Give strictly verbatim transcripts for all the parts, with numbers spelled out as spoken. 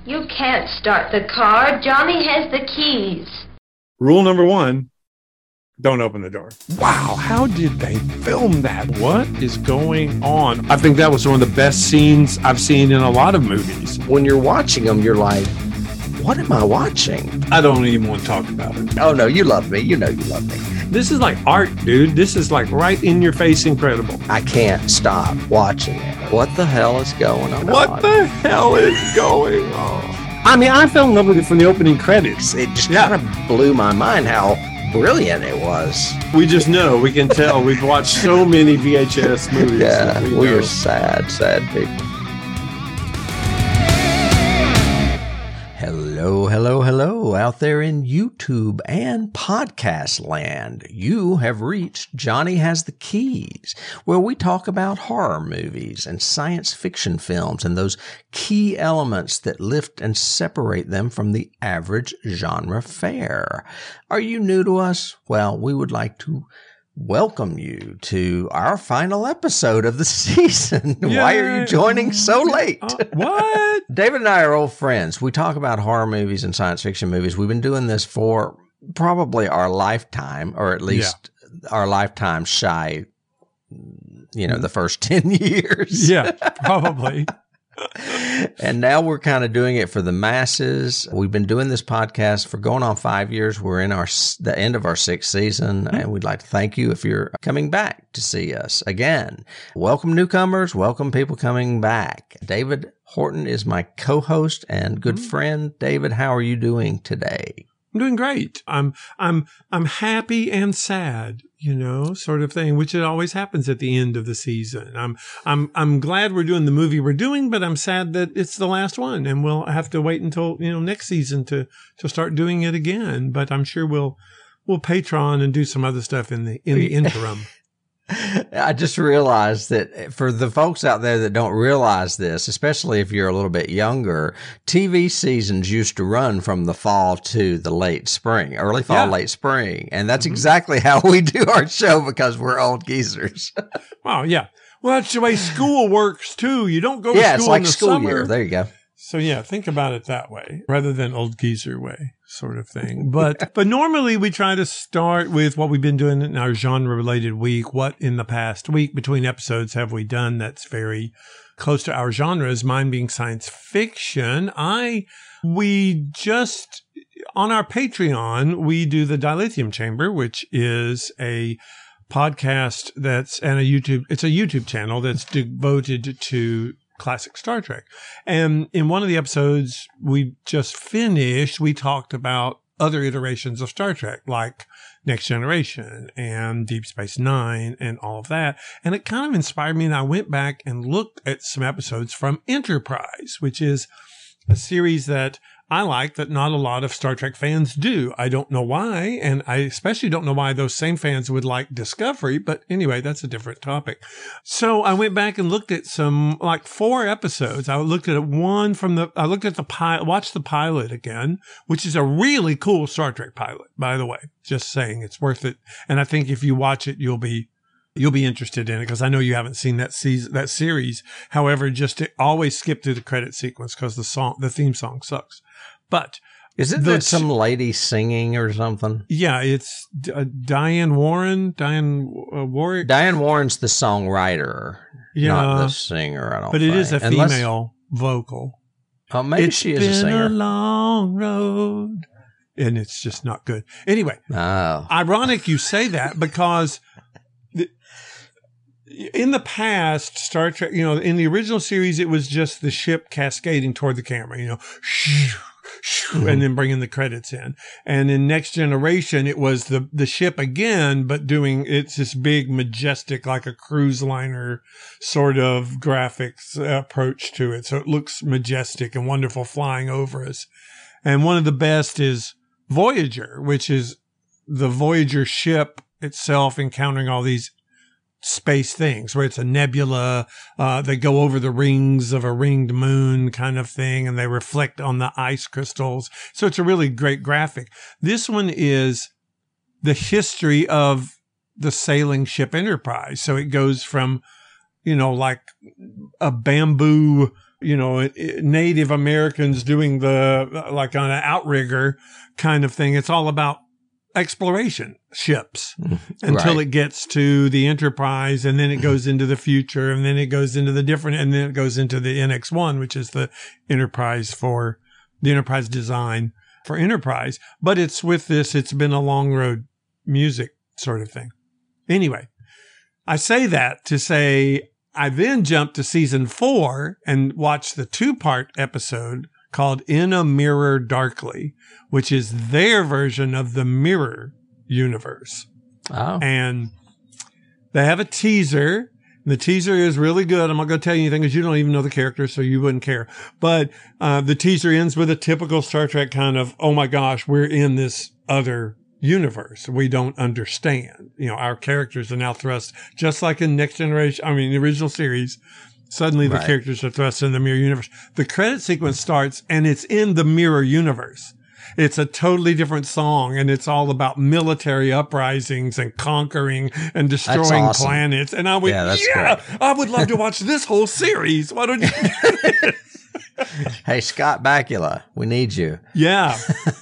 You can't start the car. Johnny has the keys. Rule number one, don't open the door. Wow, how did they film that? What is going on? I think that was one of the best scenes I've seen in a lot of movies. When you're watching them, you're like, what am I watching? I don't even want to talk about it. Oh, no, you love me. You know you love me. This is like art, dude. This is like right in your face incredible. I can't stop watching it. What the hell is going on? What the hell is going on? I mean, I fell in love with it from the opening credits. It just yeah. kind of blew my mind how brilliant it was. We just know, we can tell. We've watched so many V H S movies. Yeah, we, we are sad, sad people. Hello, hello, hello, out there in YouTube and podcast land. You have reached Johnny Has the Keys, where we talk about horror movies and science fiction films and those key elements that lift and separate them from the average genre fare. Are you new to us? Well, we would like to welcome you to our final episode of the season. Yay. Why are you joining so late? Uh, what? David and I are old friends. We talk about horror movies and science fiction movies. We've been doing this for probably our lifetime, or at least yeah. our lifetime shy, you know, the first ten years. Yeah, probably. And now we're kind of doing it for the masses. We've been doing this podcast for going on five years. We're in our the end of our sixth season, mm-hmm. and we'd like to thank you if you're coming back to see us again. Welcome newcomers. Welcome people coming back. David Horton is my co-host and good mm-hmm. friend. David, how are you doing today? I'm doing great. I'm I'm I'm happy and sad, you know, sort of thing, which it always happens at the end of the season. I'm I'm I'm glad we're doing the movie we're doing, but I'm sad that it's the last one, and we'll have to wait until, you know, next season to to start doing it again. But I'm sure we'll we'll Patreon and do some other stuff in the in the interim. I just realized that for the folks out there that don't realize this, especially if you're a little bit younger, T V seasons used to run from the fall to the late spring, early fall, yeah. late spring. And that's mm-hmm. exactly how we do our show because we're old geezers. Wow, yeah. Well, that's the way school works too. You don't go to yeah, school it's like in the school summer. Year. There you go. So yeah, think about it that way rather than old geezer way sort of thing. But, but normally we try to start with what we've been doing in our genre related week. What in the past week between episodes have we done that's very close to our genres? Mine being science fiction. I, we just, on our Patreon, we do the Dilithium Chamber, which is a podcast that's, and a YouTube, it's a YouTube channel that's devoted to classic Star Trek. And in one of the episodes we just finished, we talked about other iterations of Star Trek, like Next Generation and Deep Space Nine and all of that. And it kind of inspired me, and I went back and looked at some episodes from Enterprise, which is a series that I like that not a lot of Star Trek fans do. I don't know why, and I especially don't know why those same fans would like Discovery, but anyway, that's a different topic. So I went back and looked at some, like four episodes. I looked at one from the, I looked at the pilot, watched the pilot again, which is a really cool Star Trek pilot, by the way. Just saying, it's worth it. And I think if you watch it, you'll be You'll be interested in it because I know you haven't seen that season, that series. However, just to always skip through the credit sequence because the song, the theme song sucks. But isn't there some lady singing or something? Yeah, it's uh, Diane Warren. Diane uh, Warwick. Diane Warren's the songwriter, yeah, not the singer. I don't. But think. It is a Unless, female vocal. Oh, maybe it's she is a singer. It's been a long road, and it's just not good. Anyway, oh. Ironic you say that because. In the past, Star Trek, you know, in the original series, it was just the ship cascading toward the camera, you know, shoo, shoo, and then bringing the credits in. And in Next Generation, it was the, the ship again, but doing, it's this big, majestic, like a cruise liner sort of graphics approach to it. So it looks majestic and wonderful flying over us. And one of the best is Voyager, which is the Voyager ship itself encountering all these space things where it's a nebula. Uh, they go over the rings of a ringed moon kind of thing, and they reflect on the ice crystals. So it's a really great graphic. This one is the history of the sailing ship Enterprise. So it goes from, you know, like a bamboo you know, Native Americans doing the, like on an outrigger kind of thing. It's all about exploration ships until Right. it gets to the Enterprise, and then it goes into the future, and then it goes into the different, and then it goes into the N X one, which is the Enterprise for the Enterprise design for Enterprise. But it's with this, it's been a long road music sort of thing. Anyway, I say that to say I then jumped to season four and watched the two part episode called In a Mirror Darkly, which is their version of the Mirror universe. Oh. And they have a teaser. The teaser is really good. I'm not going to tell you anything because you don't even know the character, so you wouldn't care. But uh, the teaser ends with a typical Star Trek kind of, oh my gosh, we're in this other universe. We don't understand. You know, our characters are now thrust, just like in Next Generation, I mean, the original series. Suddenly the Right. characters are thrust in the Mirror universe. The credit sequence starts and it's in the Mirror universe. It's a totally different song, and it's all about military uprisings and conquering and destroying awesome. planets. And I went, Yeah, that's yeah, great. I would love to watch this whole series. Why don't you do this? Hey, Scott Bakula, we need you. Yeah.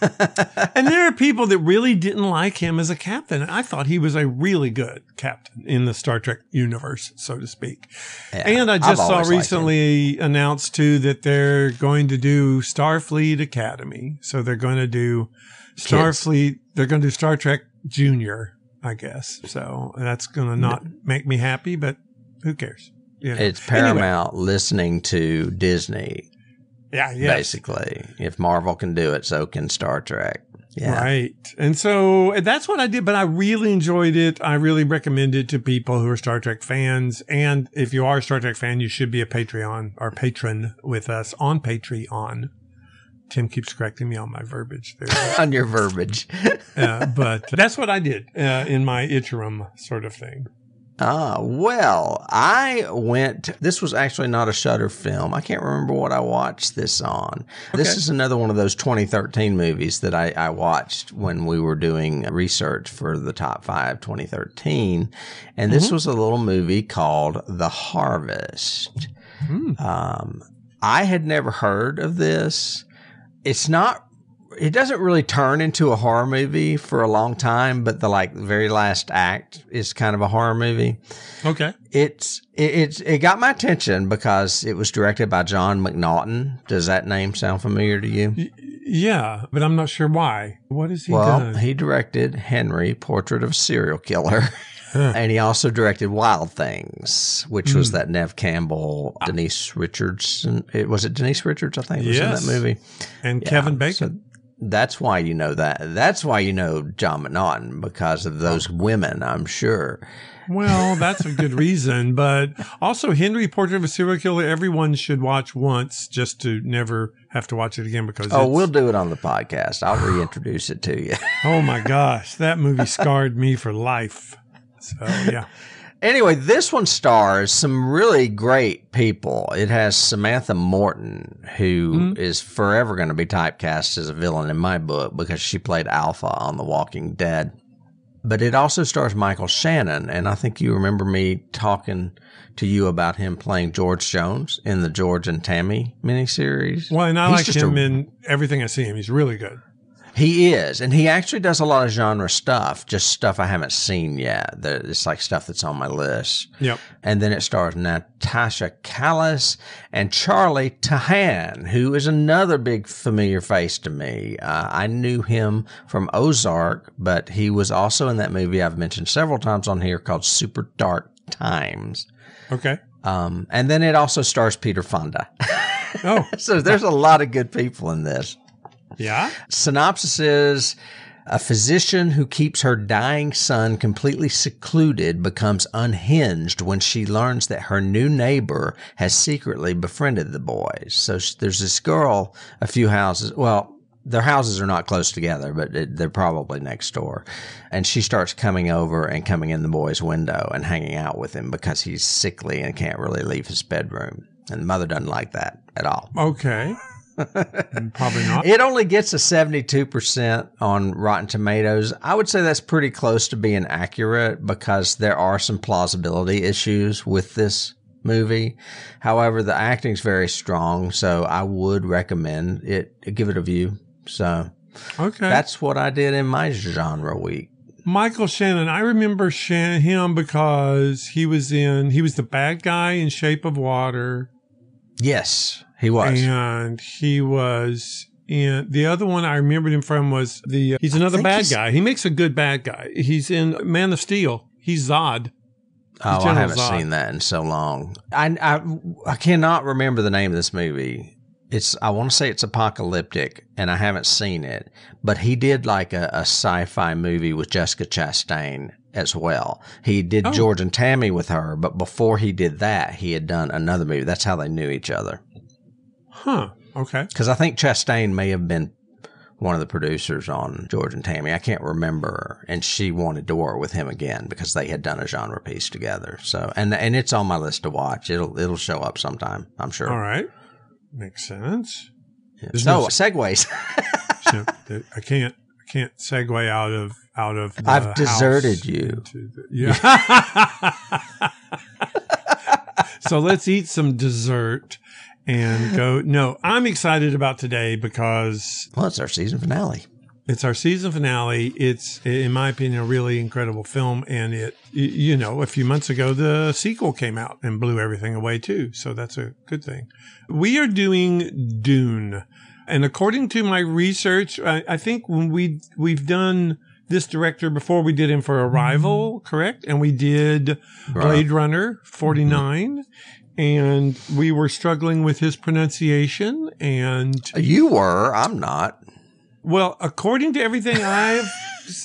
And there are people that really didn't like him as a captain. I thought he was a really good captain in the Star Trek universe, so to speak. Yeah, And I I've just saw always liked him. recently announced too that they're going to do Starfleet Academy. So they're going to do Starfleet. They're going to do Star Trek Junior, I guess. So that's going to not make me happy, but who cares? You know. It's Anyway, Paramount listening to Disney, yeah, yeah. basically. If Marvel can do it, so can Star Trek. Yeah. Right. And so that's what I did, but I really enjoyed it. I really recommend it to people who are Star Trek fans. And if you are a Star Trek fan, you should be a Patreon or patron with us on Patreon. Tim keeps correcting me on my verbiage there. On your verbiage. uh, but that's what I did uh, in my interim sort of thing. Ah, well, I went, this was actually not a Shudder film. I can't remember what I watched this on. This Okay. is another one of those twenty thirteen movies that I, I watched when we were doing research for the top five twenty thirteen. And this Mm-hmm. was a little movie called The Harvest. Mm. Um, I had never heard of this. It's not, it doesn't really turn into a horror movie for a long time, but the like very last act is kind of a horror movie. Okay. It's, it, it's, it got my attention because it was directed by John McNaughton. Does that name sound familiar to you? Y- yeah, but I'm not sure why. What has he Well, done? he directed Henry, Portrait of a Serial Killer. Huh. And he also directed Wild Things, which was Mm. that Nev Campbell, Denise Richardson. It was it Denise Richards, I think, was Yes. in that movie. and Yeah, Kevin Bacon. so that's why you know that. That's why you know John McNaughton, because of those women, I'm sure. Well, that's a good reason. But also, Henry, Portrait of a Serial Killer, everyone should watch once just to never have to watch it again because Oh, it's, we'll do it on the podcast. I'll reintroduce it to you. oh my gosh, that movie scarred me for life. So, yeah. Anyway, this one stars some really great people. It has Samantha Morton, who is forever going to be typecast as a villain in my book because she played Alpha on The Walking Dead. But it also stars Michael Shannon, and I think you remember me talking to you about him playing George Jones in the George and Tammy miniseries. Well, and I He's like just him a- in everything I see him. He's really good. He is, and he actually does a lot of genre stuff, just stuff I haven't seen yet. That It's like stuff that's on my list. Yep. And then it stars Natasha Callis and Charlie Tahan, who is another big familiar face to me. Uh, I knew him from Ozark, but he was also in that movie I've mentioned several times on here called Super Dark Times. Okay. Um, and then it also stars Peter Fonda. Oh, So there's a lot of good people in this. yeah. Synopsis is a physician who keeps her dying son completely secluded becomes unhinged when she learns that her new neighbor has secretly befriended the boys. So sh- there's this girl a few houses, well, their houses are not close together, but it, they're probably next door. And she starts coming over and coming in the boy's window and hanging out with him because he's sickly and can't really leave his bedroom. And the mother doesn't like that at all. Okay. Probably not. It only gets a seventy-two percent on Rotten Tomatoes. I would say that's pretty close to being accurate because there are some plausibility issues with this movie. However, the acting's very strong, so I would recommend it. Give it a view. So Okay. that's what I did in my genre week. Michael Shannon. I remember Shan- him because he was in, he was the bad guy in Shape of Water. Yes, he was. And he was in, the other one I remembered him from was the, uh, he's another think bad he's- guy. He makes a good bad guy. He's in Man of Steel. He's Zod. Oh, I General haven't Zod. seen that in so long. I, I I cannot remember the name of this movie. It's I want to say it's apocalyptic, and I haven't seen it. But he did like a, a sci-fi movie with Jessica Chastain as well. He did Oh. George and Tammy with her, but before he did that, he had done another movie. That's how they knew each other. Huh. Okay. Because I think Chastain may have been one of the producers on George and Tammy. I can't remember. And she wanted to work with him again because they had done a genre piece together. So, and and it's on my list to watch. It'll it'll show up sometime, I'm sure. All right. Makes sense. Yeah. There's So, no- segues. So, I can't, I can't segue out of, out of the I've deserted house you. into the- yeah. So let's eat some dessert and go. No, I'm excited about today because Well, it's our season finale. it's our season finale. It's, in my opinion, a really incredible film. And it, y- you know, a few months ago, the sequel came out and blew everything away too. So that's a good thing. We are doing Dune. And according to my research, I, I think when we, we've done this director before, we did him for Arrival, correct? And we did Blade Runner forty-nine. And we were struggling with his pronunciation. And You were. I'm not. well, according to everything I've s-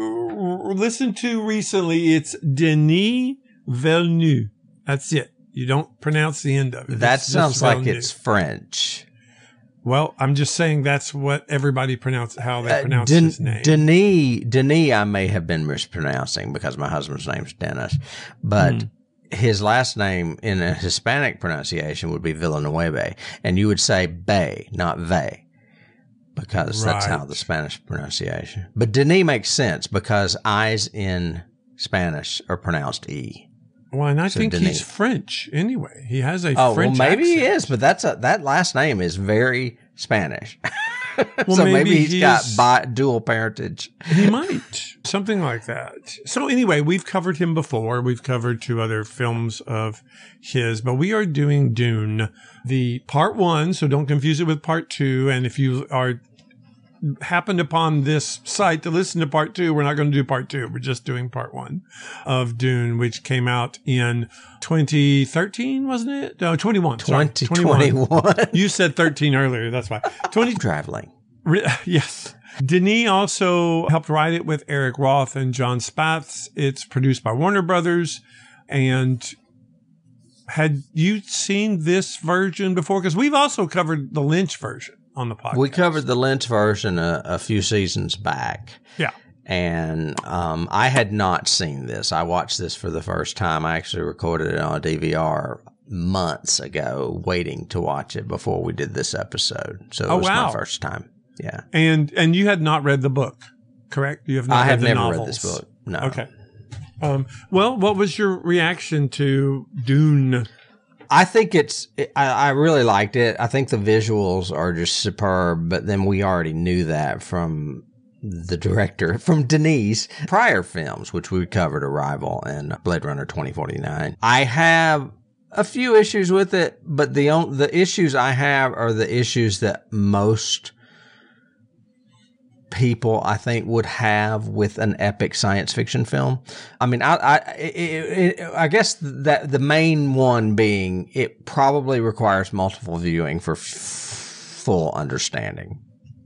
r- r- listened to recently, it's Denis Villeneuve. That's it. You don't pronounce the end of it. That It's just sounds like Villeneuve. it's French. Well, I'm just saying that's what everybody pronounce how they Uh, pronounce Den- his name. Denis, Denis, I may have been mispronouncing because my husband's name's Dennis, but Hmm. his last name in a Hispanic pronunciation would be Villanueva, and you would say Bay, not Ve, because that's how Right. the Spanish pronunciation. But Denis makes sense because I's in Spanish are pronounced E. Well, and I So think Denis. he's French anyway. He has a Oh, French well, maybe he accent. is, but that's a, that last name is very Spanish. Well, so maybe, maybe he's got he's- bi- dual parentage. He might. Something like that. So anyway, we've covered him before. We've covered two other films of his, but we are doing Dune, the part one. So don't confuse it with part two. And if you are happened upon this site to listen to part two, we're not going to do part two. We're just doing part one of Dune, which came out in twenty thirteen, wasn't it? No, twenty-one. Sorry, twenty twenty-one. You said thirteen earlier. That's why. twenty Traveling. Re- Yes. Denis also helped write it with Eric Roth and John Spaths. It's produced by Warner Brothers. And had you seen this version before? Because we've also covered the Lynch version on the podcast. We covered the Lynch version a, a few seasons back. Yeah. And um, I had not seen this. I watched this for the first time. I actually recorded it on a D V R months ago, waiting to watch it before we did this episode. So it Oh, was wow. my first time. Yeah. And and you had not read the book, correct? You have not I read have the never novels. read this book. No. Okay. Um, well, what was your reaction to Dune? I think it's, I, I really liked it. I think the visuals are just superb, but then we already knew that from the director, from Denis' prior films, which we covered, Arrival and Blade Runner twenty forty-nine. I have a few issues with it, but the on, the issues I have are the issues that most people, I think, would have with an epic science fiction film. I mean, I I, it, it, I guess that the main one being it probably requires multiple viewing for f- full understanding.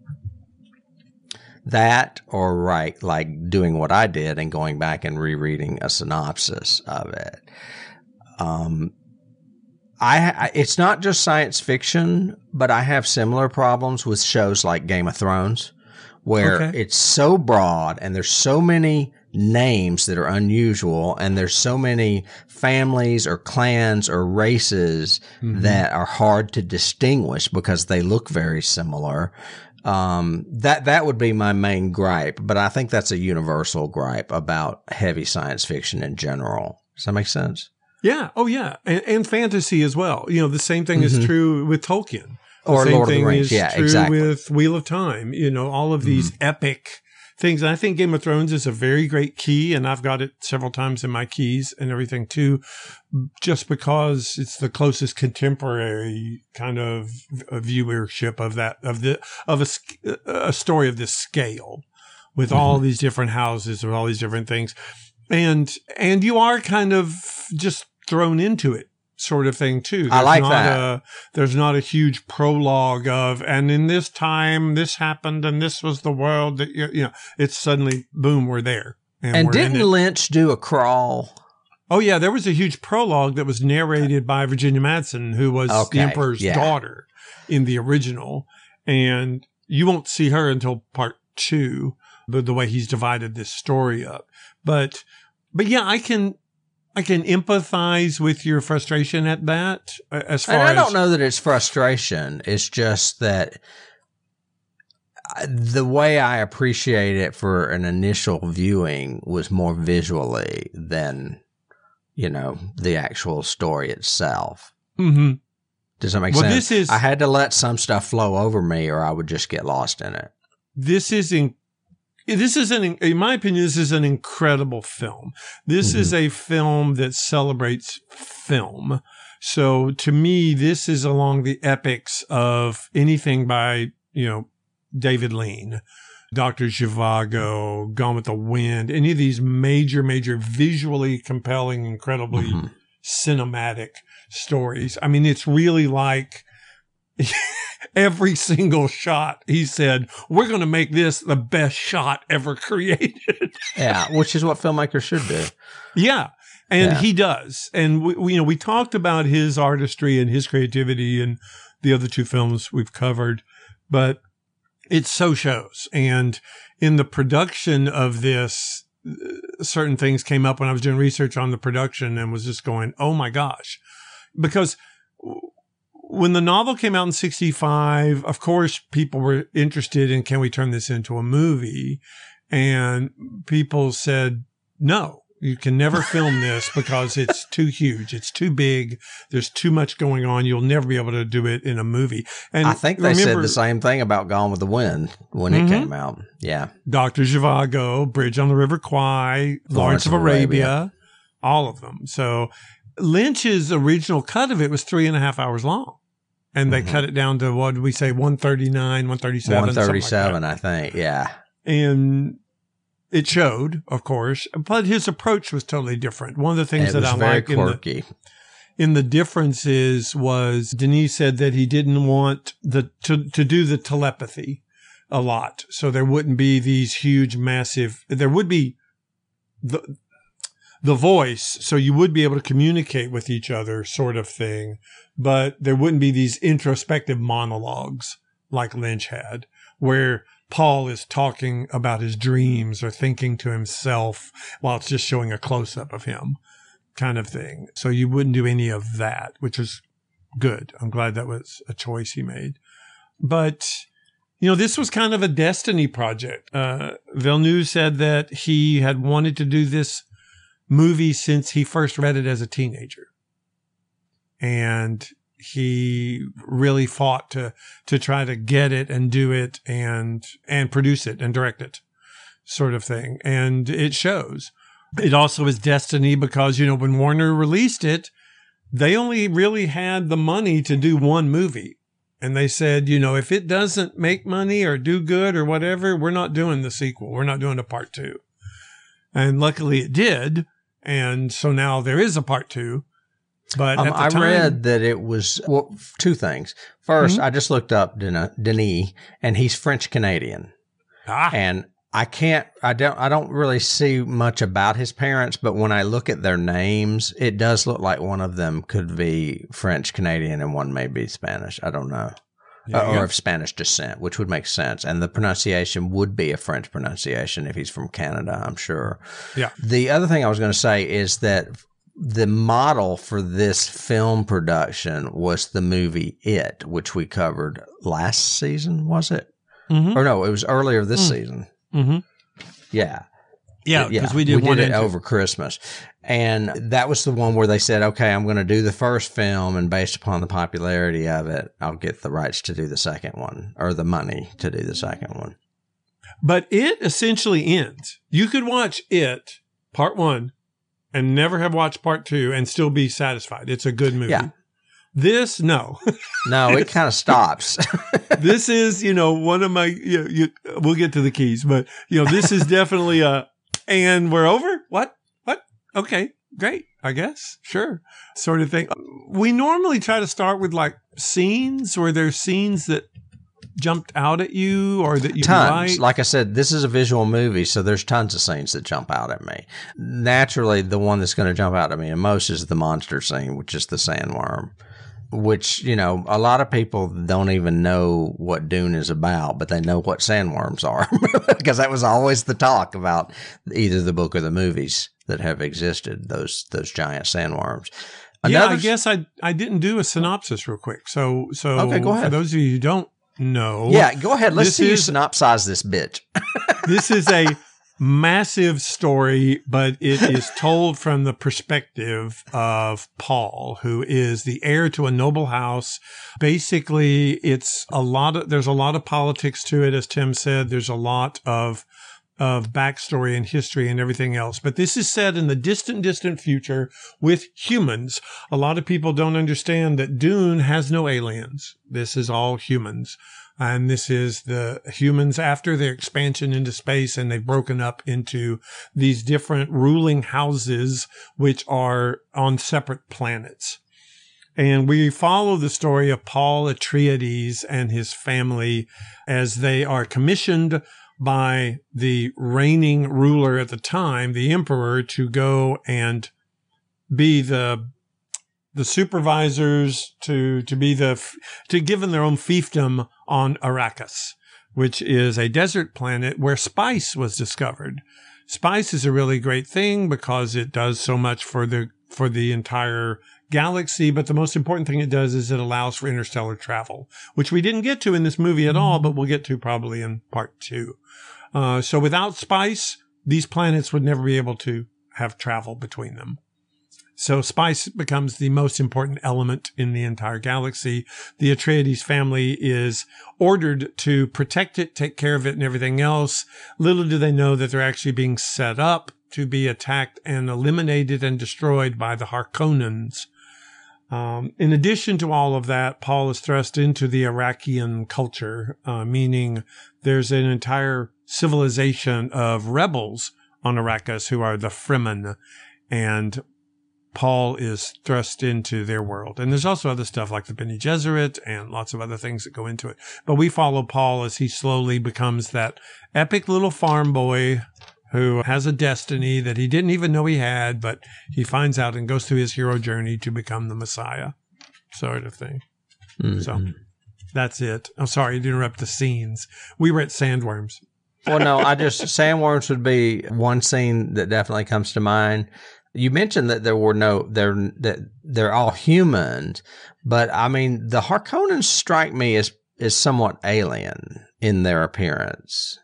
That, or right, like doing what I did and going back and rereading a synopsis of it. Um, I, I it's not just science fiction, but I have similar problems with shows like Game of Thrones, where Okay. it's so broad and there's so many names that are unusual and there's so many families or clans or races that are hard to distinguish because they look very similar. Um, that, that would be my main gripe, but I think that's a universal gripe about heavy science fiction in general. Does that make sense? Yeah. Oh, yeah. And, and fantasy as well. You know, the same thing Mm-hmm. is true with Tolkien. The Or same Lord of thing the Rings. is Yeah, true exactly. with Wheel of Time. You know, all of these Mm-hmm. epic things. And I think Game of Thrones is a very great key, and I've got it several times in my keys and everything too, just because it's the closest contemporary kind of viewership of that, of the, of a, a story of this scale with Mm-hmm. all these different houses or all these different things. And, and you are kind of just thrown into it. Sort of thing too. There's I like not that. A, there's not a huge prologue of, and in this time this happened, and this was the world that you, you know. It's suddenly boom, we're there, and, And we're in didn't it. Lynch do a crawl? Oh yeah, there was a huge prologue that was narrated by Virginia Madsen, who was Okay, the Emperor's yeah. daughter in the original, and you won't see her until part two. The the way he's divided this story up, but but yeah, I can. I can empathize with your frustration at that as far And I as don't know that it's frustration. It's just that the way I appreciate it for an initial viewing was more visually than, you know, the actual story itself. Mm-hmm. Does that make Well, sense? this is- I had to let some stuff flow over me or I would just get lost in it. This is in, this is an, in my opinion, this is an incredible film. This Mm-hmm. is a film that celebrates film. So to me, this is along the epics of anything by, you know, David Lean, Doctor Zhivago, Gone with the Wind, any of these major, major visually compelling, incredibly Mm-hmm. cinematic stories. I mean, it's really like every single shot. He said, we're going to make this the best shot ever created. Yeah, which is what filmmakers should do. Yeah. And Yeah. he does. And we, we, you know, we talked about his artistry and his creativity in the other two films we've covered, but it so shows. And in the production of this, uh, certain things came up when I was doing research on the production and was just going, oh my gosh. Because w- when the novel came out in sixty-five, of course, people were interested in, can we turn this into a movie? And people said, no, you can never film this because it's too huge. It's too big. There's too much going on. You'll never be able to do it in a movie. And I think they remember, said the same thing about Gone with the Wind when it Mhm. came out. Yeah. Doctor Zhivago, Bridge on the River Kwai, Lawrence of Arabia, all of them. So Lynch's original cut of it was three and a half hours long. And they Mhm. cut it down to, what did we say, one thirty-nine, one thirty-seven? one thirty-seven, something like I think. Yeah. that. And it showed, of course, but his approach was totally different. One of the things It that was I very like in the, quirky. in the differences was Denis said that he didn't want the to, to do the telepathy a lot. So there wouldn't be these huge, massive, there would be the, the voice. So you would be able to communicate with each other sort of thing, but there wouldn't be these introspective monologues like Lynch had where Paul is talking about his dreams or thinking to himself while it's just showing a close up of him. Kind of thing. So you wouldn't do any of that, which is good. I'm glad that was a choice he made. But, you know, this was kind of a destiny project. Uh, Villeneuve said that he had wanted to do this movie since he first read it as a teenager. And he really fought to, to try to get it and do it and, and produce it and direct it sort of thing. And it shows. It also is destiny because, you know, when Warner released it, they only really had the money to do one movie. And they said, you know, if it doesn't make money or do good or whatever, we're not doing the sequel. We're not doing a part two. And luckily it did. And so now there is a part two. But Um, at the I time, read that it was well, two things. 1st Mm-hmm. I just looked up Den- Denis, and he's French Canadian, ah, and I can't, I don't, I don't really see much about his parents, but when I look at their names, it does look like one of them could be French Canadian and one may be Spanish. I don't know, there uh, you or go. of Spanish descent, which would make sense, and the pronunciation would be a French pronunciation if he's from Canada, I'm sure. Yeah. The other thing I was going to say is that the model for this film production was the movie It, which we covered last season, was it? Mhm. Or no, it was earlier this Mm. season. Mhm. Yeah. Yeah, because we did we one did it and two. over Christmas. And that was the one where they said, okay, I'm going to do the first film, and based upon the popularity of it, I'll get the rights to do the second one, or the money to do the second one. But it essentially ends. You could watch it, part one, and never have watched part two and still be satisfied. It's a good movie. Yeah. This, no. No, it kind of stops. This is, you know, one of my, you, you, we'll get to the keys, but, you know, this is definitely a, and we're over? What? What? Okay, great, I guess. Sure. Sort of thing. We normally try to start with like scenes where there's scenes that jumped out at you or that you Tons. like. Like I said, this is a visual movie, so there's tons of scenes that jump out at me. Naturally, the one that's going to jump out at me the most is the monster scene, which is the sandworm. Which, you know, a lot of people don't even know what Dune is about, but they know what sandworms are because that was always the talk about either the book or the movies that have existed, those those giant sandworms. Another, yeah, I guess I I didn't do a synopsis real quick. So, so Okay, go ahead. For those of you who don't know. Yeah, go ahead. Let's this see you is- synopsize this bitch. This is a massive story, but it is told from the perspective of Paul, who is the heir to a noble house. Basically, it's a lot of, there's a lot of politics to it. As Tim said, there's a lot of, of backstory and history and everything else. But this is set in the distant, distant future with humans. A lot of people don't understand that Dune has no aliens. This is all humans. And this is the humans after their expansion into space, and they've broken up into these different ruling houses, which are on separate planets. And we follow the story of Paul Atreides and his family as they are commissioned by the reigning ruler at the time, the emperor, to go and be the the supervisors, to to be the to give them their own fiefdom on Arrakis, which is a desert planet where spice was discovered. Spice is a really great thing because it does so much for the for the entire galaxy, but the most important thing it does is it allows for interstellar travel, which we didn't get to in this movie at all, but we'll get to probably in part two. Uh, so without spice, these planets would never be able to have travel between them. So spice becomes the most important element in the entire galaxy. The Atreides family is ordered to protect it, take care of it, and everything else. Little do they know that they're actually being set up to be attacked and eliminated and destroyed by the Harkonnens. Um, in addition to all of that, Paul is thrust into the Iraqian culture, uh, meaning there's an entire civilization of rebels on Arrakis who are the Fremen, and Paul is thrust into their world. And there's also other stuff like the Bene Gesserit and lots of other things that go into it. But we follow Paul as he slowly becomes that epic little farm boy who has a destiny that he didn't even know he had, but he finds out and goes through his hero journey to become the Messiah, sort of thing. Mm-hmm. So that's it. I'm sorry to interrupt the scenes. We were at Sandworms. Well, no, I just, sandworms would be one scene that definitely comes to mind. You mentioned that there were no, they're, that they're all humans, but I mean, the Harkonnens strike me as, as somewhat alien in their appearance.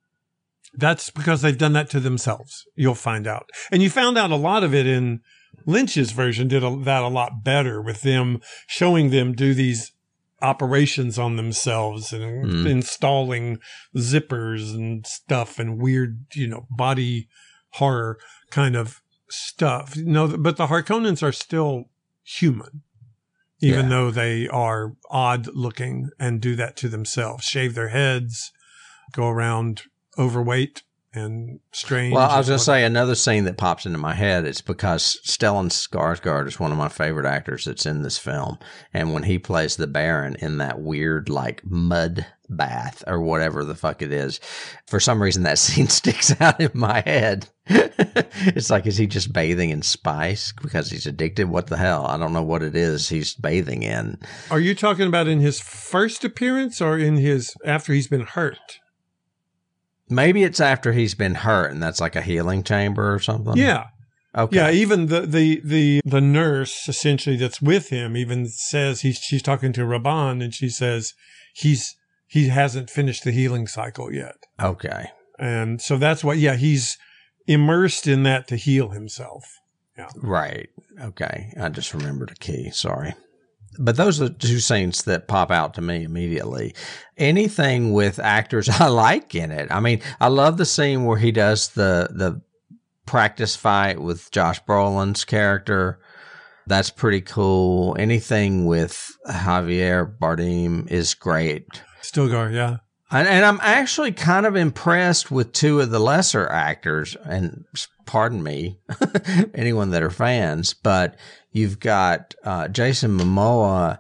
That's because they've done that to themselves. You'll find out. And you found out a lot of it in Lynch's version, did a, that a lot better with them showing them do these operations on themselves and mm. installing zippers and stuff and weird, you know, body horror kind of stuff. No, but the Harkonnens are still human, even yeah. though they are odd looking and do that to themselves, shave their heads, go around overweight and strange. Well, I was going to say another scene that pops into my head is because Stellan Skarsgård is one of my favorite actors that's in this film. And when he plays the Baron in that weird, like, mud bath or whatever the fuck it is, for some reason that scene sticks out in my head. It's like, is he just bathing in spice because he's addicted? What the hell? I don't know what it is he's bathing in. Are you talking about in his first appearance or in his after he's been hurt? Maybe it's after he's been hurt and that's like a healing chamber or something. Yeah. Okay. Yeah. Even the, the, the, the nurse essentially that's with him even says he's, she's talking to Rabban and she says he's, he hasn't finished the healing cycle yet. Okay. And so that's what, yeah, he's immersed in that to heal himself. Yeah. Right. Okay. I just remembered a key. Sorry. But those are the two scenes that pop out to me immediately. Anything with actors I like in it. I mean, I love the scene where he does the the practice fight with Josh Brolin's character. That's pretty cool. Anything with Javier Bardem is great. Stilgar, yeah. And, and I'm actually kind of impressed with two of the lesser actors. And pardon me, anyone that are fans, but you've got uh, Jason Momoa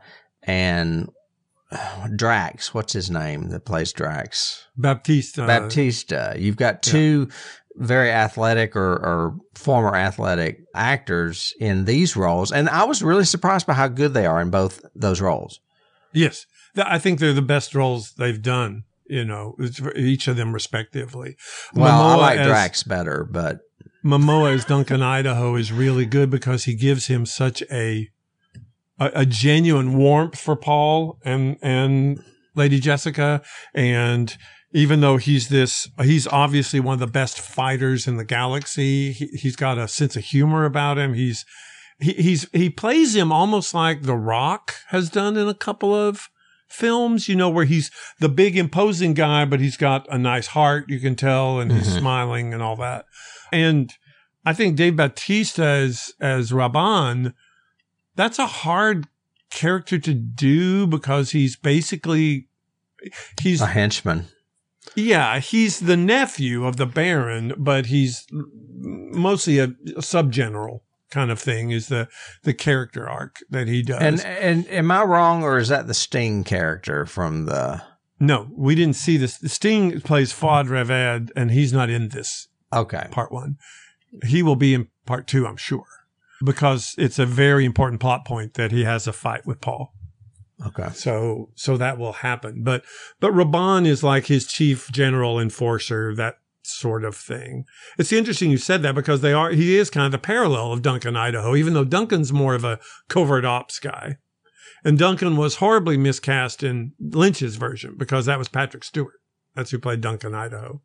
and uh, Drax. What's his name that plays Drax? Baptista. Baptista. You've got two yeah. very athletic or, or former athletic actors in these roles. And I was really surprised by how good they are in both those roles. Yes. I think they're the best roles they've done, you know, each of them respectively. Well, Momoa I like as, Drax better, but Momoa as Duncan Idaho is really good because he gives him such a, a a genuine warmth for Paul and and Lady Jessica. And even though he's this, he's obviously one of the best fighters in the galaxy. He, he's got a sense of humor about him. He's he, he's he plays him almost like The Rock has done in a couple of films, you know, where he's the big imposing guy, but he's got a nice heart, you can tell, and he's mm-hmm. smiling and all that. And I think Dave Bautista as, as Raban, that's a hard character to do because he's basically, he's a henchman. Yeah. He's the nephew of the Baron, but he's mostly a, a subgeneral. Kind of thing is the the character arc that he does. And and am I wrong, or is that the Sting character from the? No, we didn't see this. Sting plays Fuad Ravad, and he's not in this. Okay, part one. He will be in part two, I'm sure, because it's a very important plot point that he has a fight with Paul. Okay, so so that will happen. But but Raban is like his chief general enforcer. That. Sort of thing. It's interesting you said that because they are, he is kind of the parallel of Duncan Idaho, even though Duncan's more of a covert ops guy. And Duncan was horribly miscast in Lynch's version because that was Patrick Stewart. That's who played Duncan Idaho.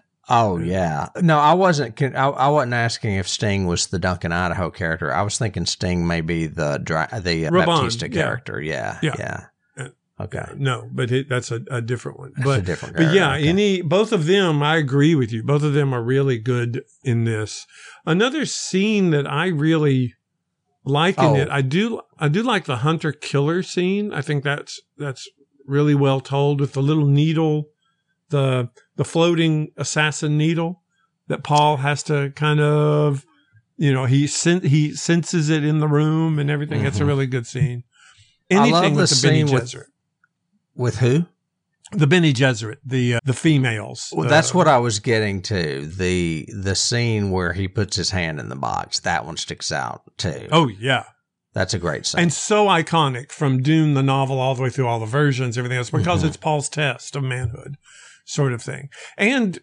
Oh yeah. No, I wasn't, I, I wasn't asking if Sting was the Duncan Idaho character. I was thinking Sting may be the, the Raban, Baptista character. Yeah. Yeah. Yeah. yeah. Okay. No, but it, that's a, a different one. That's but, a different guy. But yeah, okay. any, both of them, I agree with you. Both of them are really good in this. Another scene that I really like in oh. it, I do, I do like the hunter killer scene. I think that's, that's really well told with the little needle, the, the floating assassin needle that Paul has to kind of, you know, he sen- he senses it in the room and everything. Mm-hmm. It's a really good scene. Anything I love with the, the Bene scene Gesserit. With- With who? The Bene Gesserit, the uh, the females. Well, that's uh, what I was getting to. The the scene where he puts his hand in the box. That one sticks out too. Oh yeah. That's a great scene. And so iconic from Dune, the novel, all the way through all the versions, everything else, because mm-hmm. it's Paul's test of manhood sort of thing. And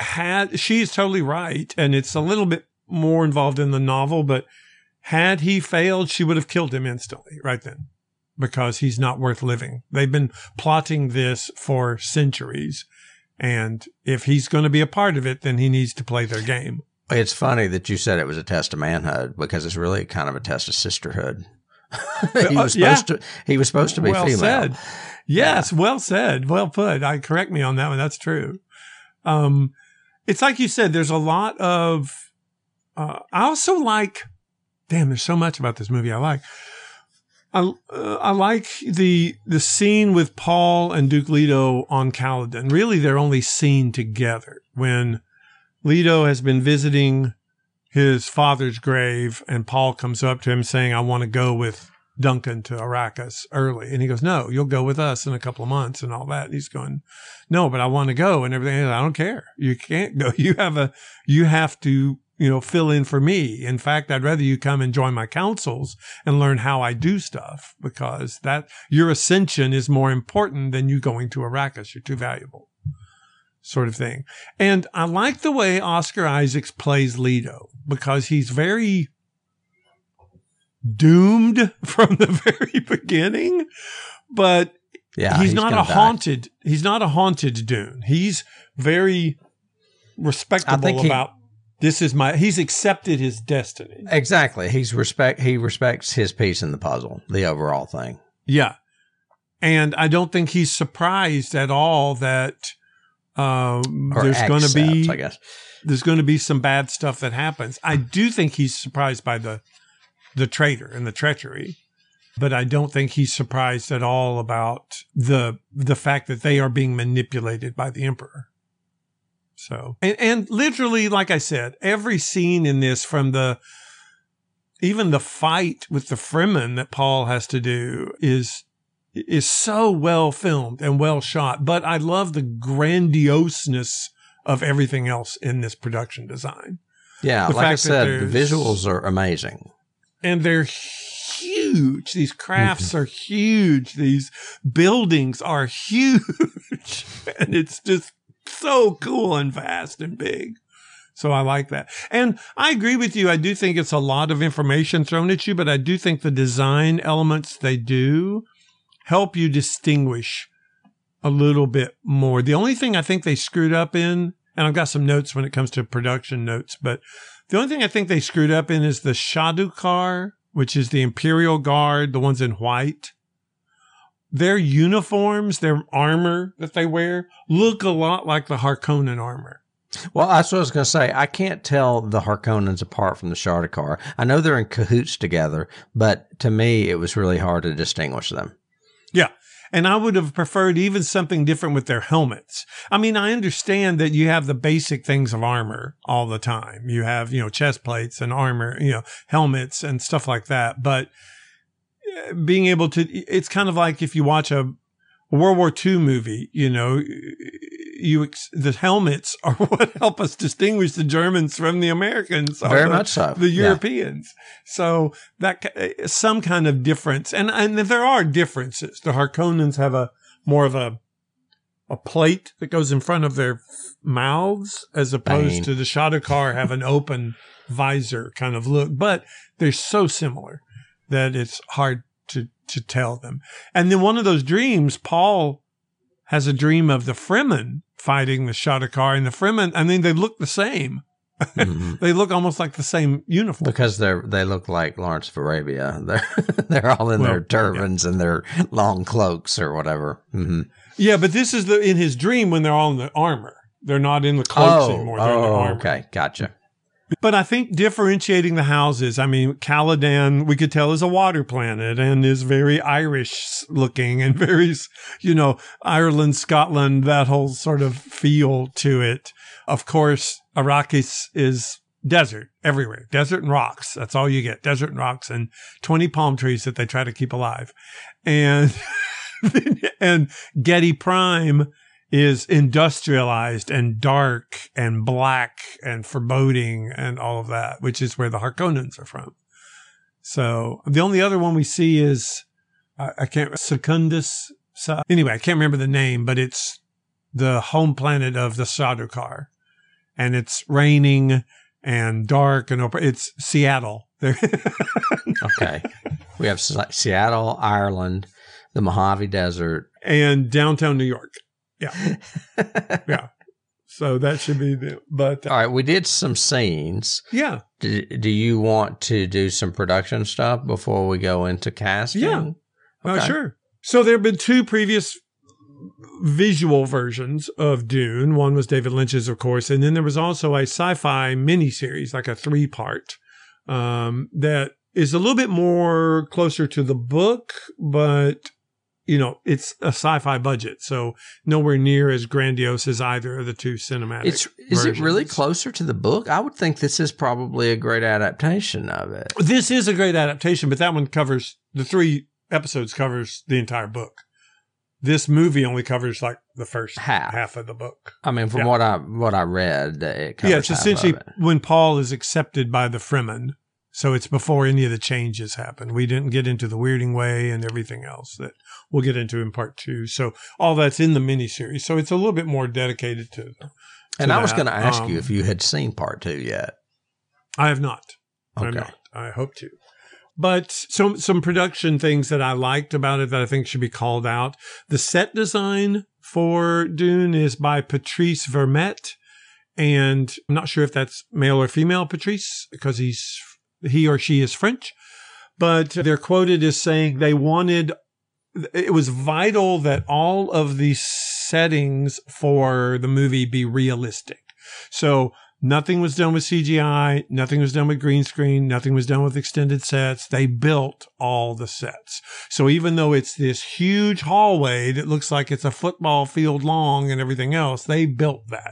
had she's totally right. And it's a little bit more involved in the novel, but had he failed, she would have killed him instantly right then. Because he's not worth living. They've been plotting this for centuries. And if he's going to be a part of it, then he needs to play their game. It's funny that you said it was a test of manhood because it's really kind of a test of sisterhood. he was supposed yeah. to, he was supposed to be well female. Said. Yes, yeah. Well said. Well put. I correct me on that one. That's true. Um, it's like you said, there's a lot of, uh, I also like, damn, there's so much about this movie I like. I, uh, I like the the scene with Paul and Duke Leto on Caladan. Really, they're only seen together when Leto has been visiting his father's grave and Paul comes up to him saying, I want to go with Duncan to Arrakis early. And he goes, no, you'll go with us in a couple of months and all that. And he's going, no, but I want to go and everything. I don't care. You can't go. You have a, you have to, you know, fill in for me. In fact, I'd rather you come and join my councils and learn how I do stuff because that your ascension is more important than you going to Arrakis. You're too valuable sort of thing. And I like the way Oscar Isaacs plays Leto because he's very doomed from the very beginning, but yeah, he's, he's not a die. haunted, he's not a haunted Dune. He's very respectable he, about this is my, he's accepted his destiny. Exactly. He's respect, he respects his piece in the puzzle, the overall thing. Yeah. And I don't think he's surprised at all that um, there's going to be, I guess. there's going to be some bad stuff that happens. I do think he's surprised by the, the traitor and the treachery, but I don't think he's surprised at all about the, the fact that they are being manipulated by the emperor. So, and, and literally, like I said, every scene in this, from the, even the fight with the Fremen that Paul has to do is, is so well filmed and well shot. But I love the grandioseness of everything else in this production design. Yeah. The like I fact that said, the there's- visuals are amazing. And they're huge. These crafts are huge. These buildings are huge. And it's just so cool and vast and big. So I like that. And I agree with you. I do think it's a lot of information thrown at you, but I do think the design elements they do help you distinguish a little bit more. The only thing I think they screwed up in, and I've got some notes when it comes to production notes, but the only thing I think they screwed up in is the Shadukar, which is the Imperial Guard, the ones in white. Their uniforms, their armor that they wear, look a lot like the Harkonnen armor. Well, that's what I was going to say. I can't tell the Harkonnens apart from the Shadukar. I know they're in cahoots together, but to me, it was really hard to distinguish them. Yeah. And I would have preferred even something different with their helmets. I mean, I understand that you have the basic things of armor all the time. You have, you know, chest plates and armor, you know, helmets and stuff like that. But being able to, it's kind of like if you watch a World War Two movie, you know, you, the helmets are what help us distinguish the Germans from the Americans. Very the, much so. The Yeah. Europeans. So that, some kind of difference. And, and there are differences. The Harkonnens have a more of a, a plate that goes in front of their mouths, as opposed Bane. to the Shadukar have an open visor kind of look, but they're so similar that it's hard to, to tell them. And then one of those dreams, Paul has a dream of the Fremen fighting the Shadukar, and the Fremen, I mean, they look the same. Mm-hmm. They look almost like the same uniform. Because they're they look like Lawrence of Arabia. They're they're all in Well, their turbans and their long cloaks or whatever. Mm-hmm. Yeah, but this is the in his dream when they're all in the armor. They're not in the cloaks Oh, anymore. They're in the oh armor. okay, gotcha. But I think differentiating the houses, I mean, Caladan, we could tell is a water planet and is very Irish looking and very, you know, Ireland, Scotland, that whole sort of feel to it. Of course, Arrakis is desert everywhere, desert and rocks. That's all you get. Desert and rocks and twenty palm trees that they try to keep alive. And, and Getty Prime is industrialized and dark and black and foreboding and all of that, which is where the Harkonnens are from. So the only other one we see is, I, I can't, Secundus. So, anyway, I can't remember the name, but it's the home planet of the Shadukar. And it's raining and dark and open. It's Seattle. Okay. We have Se- Seattle, Ireland, the Mojave Desert. And downtown New York. Yeah. Yeah. So that should be the, but uh, All right, we did some scenes. yeah. Do, do you want to do some production stuff before we go into casting? Yeah. Oh, Okay. sure. So there have been two previous visual versions of Dune. One was David Lynch's, of course, and then there was also a sci-fi miniseries, like a three-part, um, that is a little bit more closer to the book, but you know, it's a sci-fi budget, so nowhere near as grandiose as either of the two cinematic. It's is it really versions. closer to the book? I would think this is probably a great adaptation of it. This is a great adaptation, but that one covers the three episodes covers the entire book. This movie only covers like the first Half. half of the book. I mean, from Yeah. what I what I read, it covers Yeah, it's half essentially of it. when Paul is accepted by the Fremen. So it's before any of the changes happen. We didn't get into the weirding way and everything else that we'll get into in part two. So all that's in the miniseries. So it's a little bit more dedicated to. to And I was that. going to ask Um, you if you had seen part two yet. I have not. I have Okay. not. I hope to. But some some production things that I liked about it that I think should be called out. The set design for Dune is by Patrice Vermette, And I'm not sure if that's male or female, Patrice, because he's he or she is French. But they're quoted as saying they wanted, it was vital that all of the settings for the movie be realistic. So nothing was done with C G I, nothing was done with green screen, nothing was done with extended sets. They built all the sets. So even though it's this huge hallway that looks like it's a football field long and everything else, they built that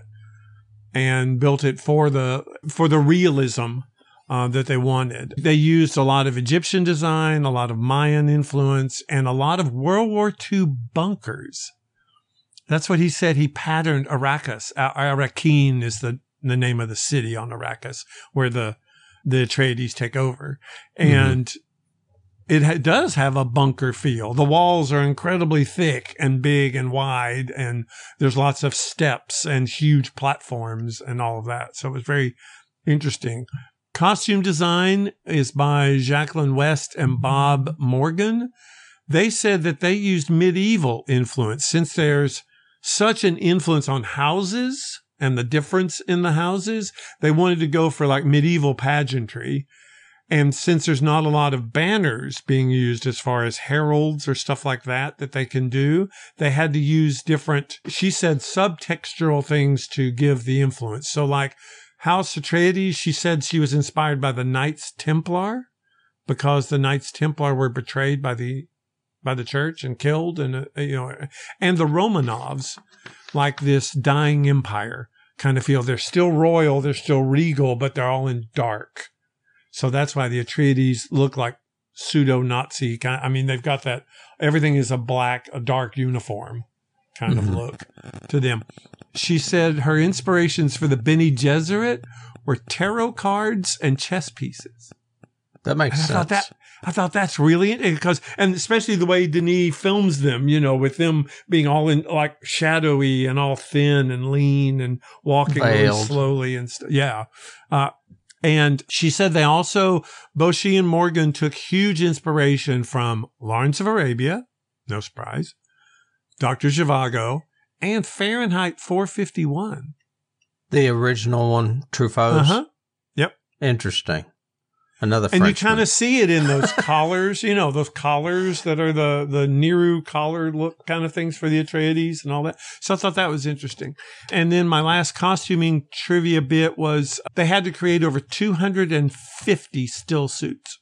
and built it for the for the realism uh, that they wanted. They used a lot of Egyptian design, a lot of Mayan influence, and a lot of World War Two bunkers. That's what he said. He patterned Arrakis. Arrakeen is the the name of the city on Arrakis, where the the Atreides take over. And mm-hmm. it ha- does have a bunker feel. The walls are incredibly thick and big and wide, and there's lots of steps and huge platforms and all of that. So it was very interesting. Costume design is by Jacqueline West and Bob Morgan. They said that they used medieval influence since there's such an influence on houses and the difference in the houses. They wanted to go for like medieval pageantry. And since there's not a lot of banners being used as far as heralds or stuff like that that they can do, they had to use different, she said, subtextual things to give the influence. So like House Atreides, she said she was inspired by the Knights Templar because the Knights Templar were betrayed by the by the church and killed, and uh, you know, and the Romanovs, like this dying empire kind of feel. They're still royal, they're still regal, but they're all in dark. So that's why the Atreides look like pseudo-Nazi kind. I mean, they've got that, everything is a black, a dark uniform kind mm-hmm. of look to them. She said her inspirations for the Bene Gesserit were tarot cards and chess pieces. That makes and I sense. Thought that, I thought that's really, because, and especially the way Denis films them, you know, with them being all in like shadowy and all thin and lean and walking really slowly and stuff. Yeah. Uh, and she said they also, both she and Morgan took huge inspiration from Lawrence of Arabia, no surprise, Doctor Zhivago, and Fahrenheit four fifty-one. The original one, Truffaut's? Uh-huh. Yep. Interesting. Another And Frenchman. you kind of see it in those collars, you know, those collars that are the, the Nehru collar look kind of things for the Atreides and all that. So I thought that was interesting. And then my last costuming trivia bit was they had to create over two hundred fifty still suits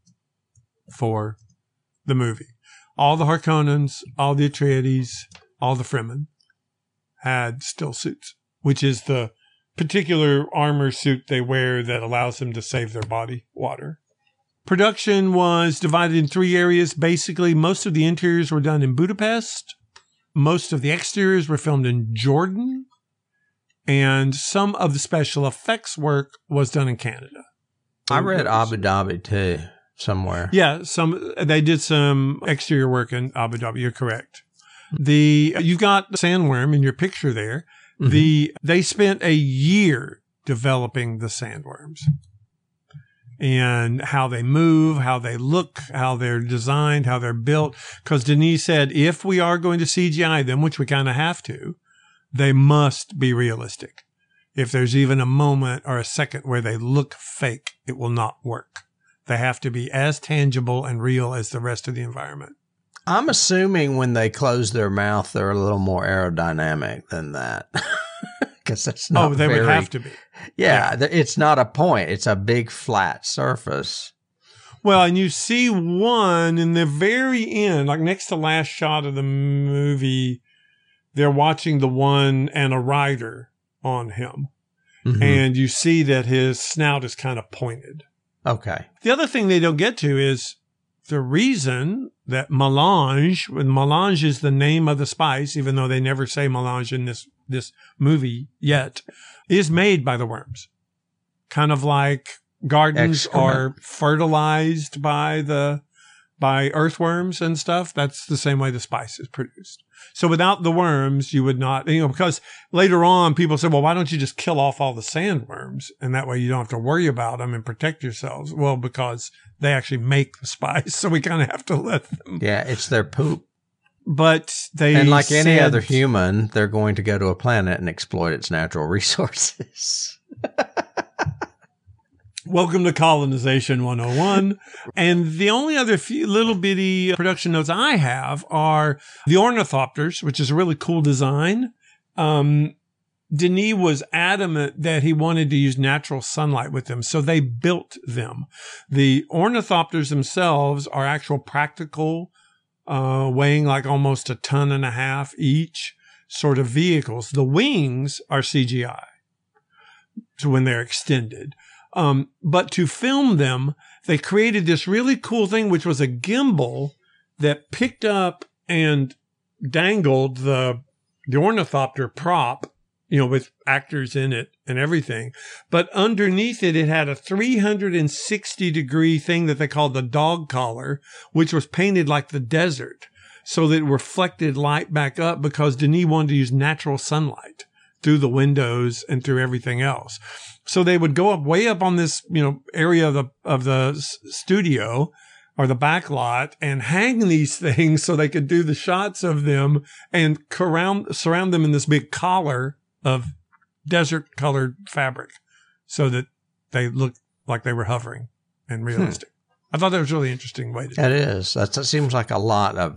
for the movie. All the Harkonnens, all the Atreides, all the Fremen had still suits, which is the particular armor suit they wear that allows them to save their body water. Production was divided in three areas. Basically, most of the interiors were done in Budapest. Most of the exteriors were filmed in Jordan. And some of the special effects work was done in Canada. I read Abu Dhabi too, somewhere. Yeah, some they did some exterior work in Abu Dhabi. You're correct. The you've got the sandworm in your picture there. Mm-hmm. The they spent a year developing the sandworms and how they move, how they look, how they're designed, how they're built. Because Denis said, if we are going to C G I them, which we kind of have to, they must be realistic. If there's even a moment or a second where they look fake, it will not work. They have to be as tangible and real as the rest of the environment. I'm assuming when they close their mouth, they're a little more aerodynamic than that. Because that's not Oh, they very, would have to be. Yeah, yeah, it's not a point. It's a big flat surface. Well, and you see one in the very end, like next to last shot of the movie, they're watching the one and a rider on him. Mm-hmm. And you see that his snout is kind of pointed. Okay. The other thing they don't get to is the reason that melange, when melange is the name of the spice, even though they never say melange in this, this movie yet, is made by the worms. Kind of like gardens Excrement. Are fertilized by the, by earthworms and stuff. That's the same way the spice is produced. So without the worms, you would not, you know, because later on people say, well, why don't you just kill off all the sandworms? And that way you don't have to worry about them and protect yourselves. Well, because they actually make the spice. So we kind of have to let them. Yeah, it's their poop. but they And like any said- other human, they're going to go to a planet and exploit its natural resources. Welcome to Colonization one oh one. And the only other few little bitty production notes I have are the ornithopters, which is a really cool design. Um, Denis was adamant that he wanted to use natural sunlight with them, so they built them. The ornithopters themselves are actual practical, uh, weighing like almost a ton and a half each sort of vehicles. The wings are C G I. So when they're extended. Um, but to film them, they created this really cool thing, which was a gimbal that picked up and dangled the, the ornithopter prop, you know, with actors in it and everything. But underneath it, it had a three hundred sixty degree thing that they called the dog collar, which was painted like the desert so that it reflected light back up because Denis wanted to use natural sunlight through the windows and through everything else. So they would go up way up on this, you know, area of the, of the s- studio or the back lot and hang these things so they could do the shots of them and surround, surround them in this big collar of desert colored fabric so that they looked like they were hovering and realistic. Hmm. I thought that was a really interesting way to do it. It is. That's, that seems like a lot of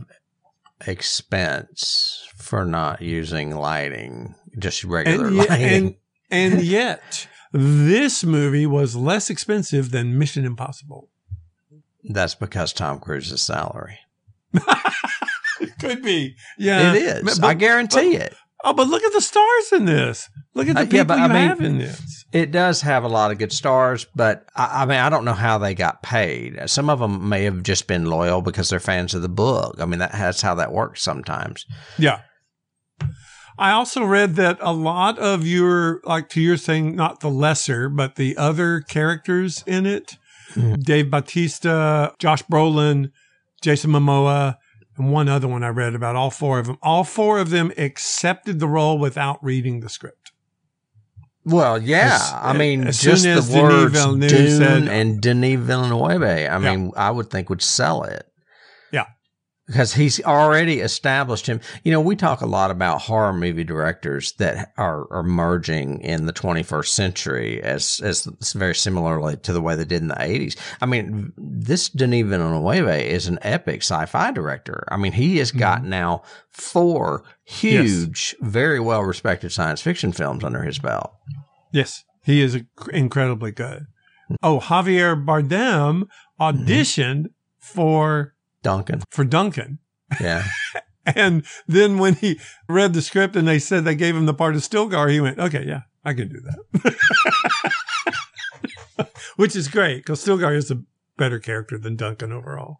expense for not using lighting, just regular and yet, lighting. And, and yet, this movie was less expensive than Mission Impossible. That's because Tom Cruise's salary. It could be. Yeah. It is. But, I guarantee but, it. Oh, but look at the stars in this. Look at the Uh, people yeah, but you I mean, have in this. It does have a lot of good stars, but I, I mean, I don't know how they got paid. Some of them may have just been loyal because they're fans of the book. I mean, that, that's how that works sometimes. Yeah. I also read that a lot of your, like to your saying, not the lesser, but the other characters in it, mm-hmm. Dave Bautista, Josh Brolin, Jason Momoa, and one other one I read about, all four of them. All four of them accepted the role without reading the script. Well, yeah. As, I mean, as just soon as the Denis words Villeneuve Dune said, and Denis Villeneuve, I yeah. mean, I would think would sell it. Yeah. Because he's already established him. You know, we talk a lot about horror movie directors that are, are emerging in the twenty-first century as, as very similarly to the way they did in the eighties. I mean, this Denis Villeneuve is an epic sci-fi director. I mean, he has got mm-hmm. now four huge, yes. very well-respected science fiction films under his belt. Yes, he is incredibly good. Oh, Javier Bardem auditioned mm-hmm. for... Duncan. For Duncan. Yeah. And then when he read the script and they said they gave him the part of Stilgar, he went, okay, yeah, I can do that. Which is great because Stilgar is a better character than Duncan overall.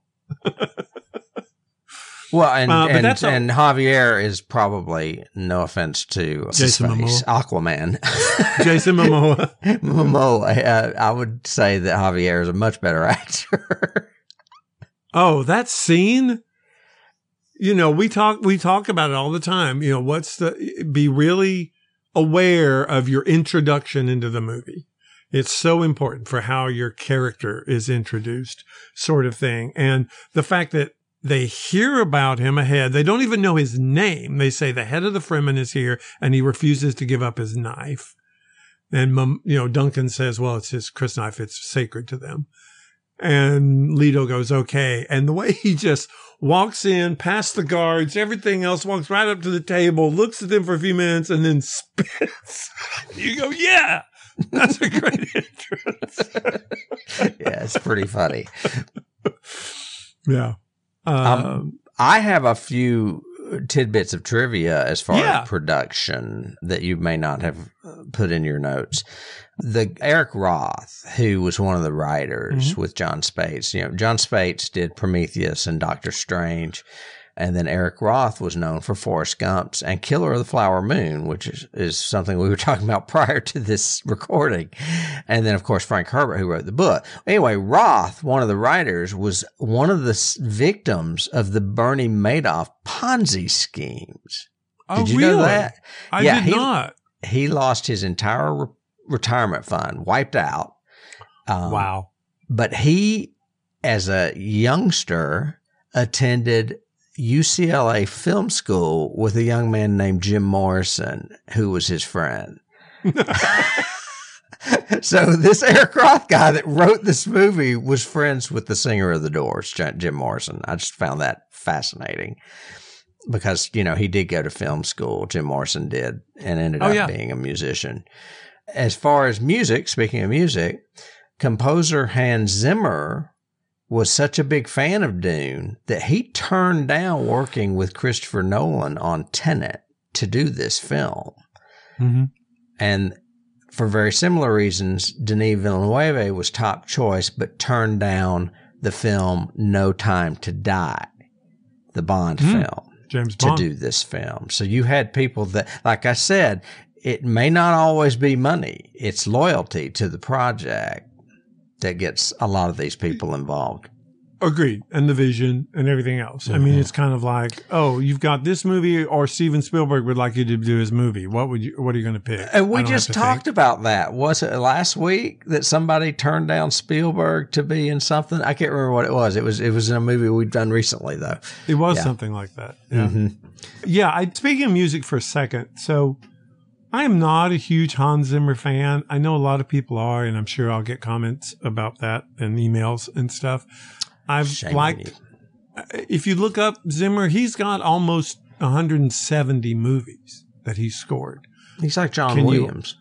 Well, and uh, and, that's and Javier is probably, no offense to Jason space, Momoa. Aquaman. Jason Momoa. Momoa. Uh, I would say that Javier is a much better actor. Oh, that scene, you know, we talk, we talk about it all the time. You know, what's the, be really aware of your introduction into the movie. It's so important for how your character is introduced, sort of thing. And the fact that they hear about him ahead, they don't even know his name. They say the head of the Fremen is here and he refuses to give up his knife. And, you know, Duncan says, well, it's his crysknife. It's sacred to them. And Leto goes, okay. And the way he just walks in, past the guards, everything else, walks right up to the table, looks at them for a few minutes, and then spits. You go, yeah, that's a great entrance. Yeah, it's pretty funny. Yeah. Um, um, I have a few tidbits of trivia as far yeah. as production that you may not have put in your notes. The Eric Roth, who was one of the writers mm-hmm. with John Spates, you know, John Spates did Prometheus and Doctor Strange. And then Eric Roth was known for Forrest Gump's and Killer of the Flower Moon, which is, is something we were talking about prior to this recording. And then, of course, Frank Herbert, who wrote the book. Anyway, Roth, one of the writers, was one of the victims of the Bernie Madoff Ponzi schemes. Oh, did you really? know that? I yeah, did he, not. He lost his entire re- retirement fund, wiped out. Um, wow. But he, as a youngster, attended U C L A Film School with a young man named Jim Morrison, who was his friend. So this Eric Roth guy that wrote this movie was friends with the singer of The Doors, Jim Morrison. I just found that fascinating because, you know, he did go to film school. Jim Morrison did, and ended Oh, up yeah. being a musician. As far as music, speaking of music, composer Hans Zimmer was such a big fan of Dune that he turned down working with Christopher Nolan on Tenet to do this film. Mm-hmm. And for very similar reasons, Denis Villeneuve was top choice, but turned down the film No Time to Die, the Bond Mm. film, James to Bond. do this film. So you had people that, like I said, it may not always be money. It's loyalty to the project that gets a lot of these people involved. Agreed. And the vision and everything else. I mean, Mhm. it's kind of like, oh, you've got this movie, or Steven Spielberg would like you to do his movie. What would you, what are you going to pick? And we I don't just have to talked think. about that. Was it last week that somebody turned down Spielberg to be in something? I can't remember what it was. It was it was in a movie we've done recently, though. It was Yeah. something like that. Yeah. Mm-hmm. Yeah. I, speaking of music for a second. So I am not a huge Hans Zimmer fan. I know a lot of people are, and I'm sure I'll get comments about that and emails and stuff. I've Shame on liked, if you look up Zimmer, he's got almost one hundred seventy movies that he's scored. He's like John Can you- Williams.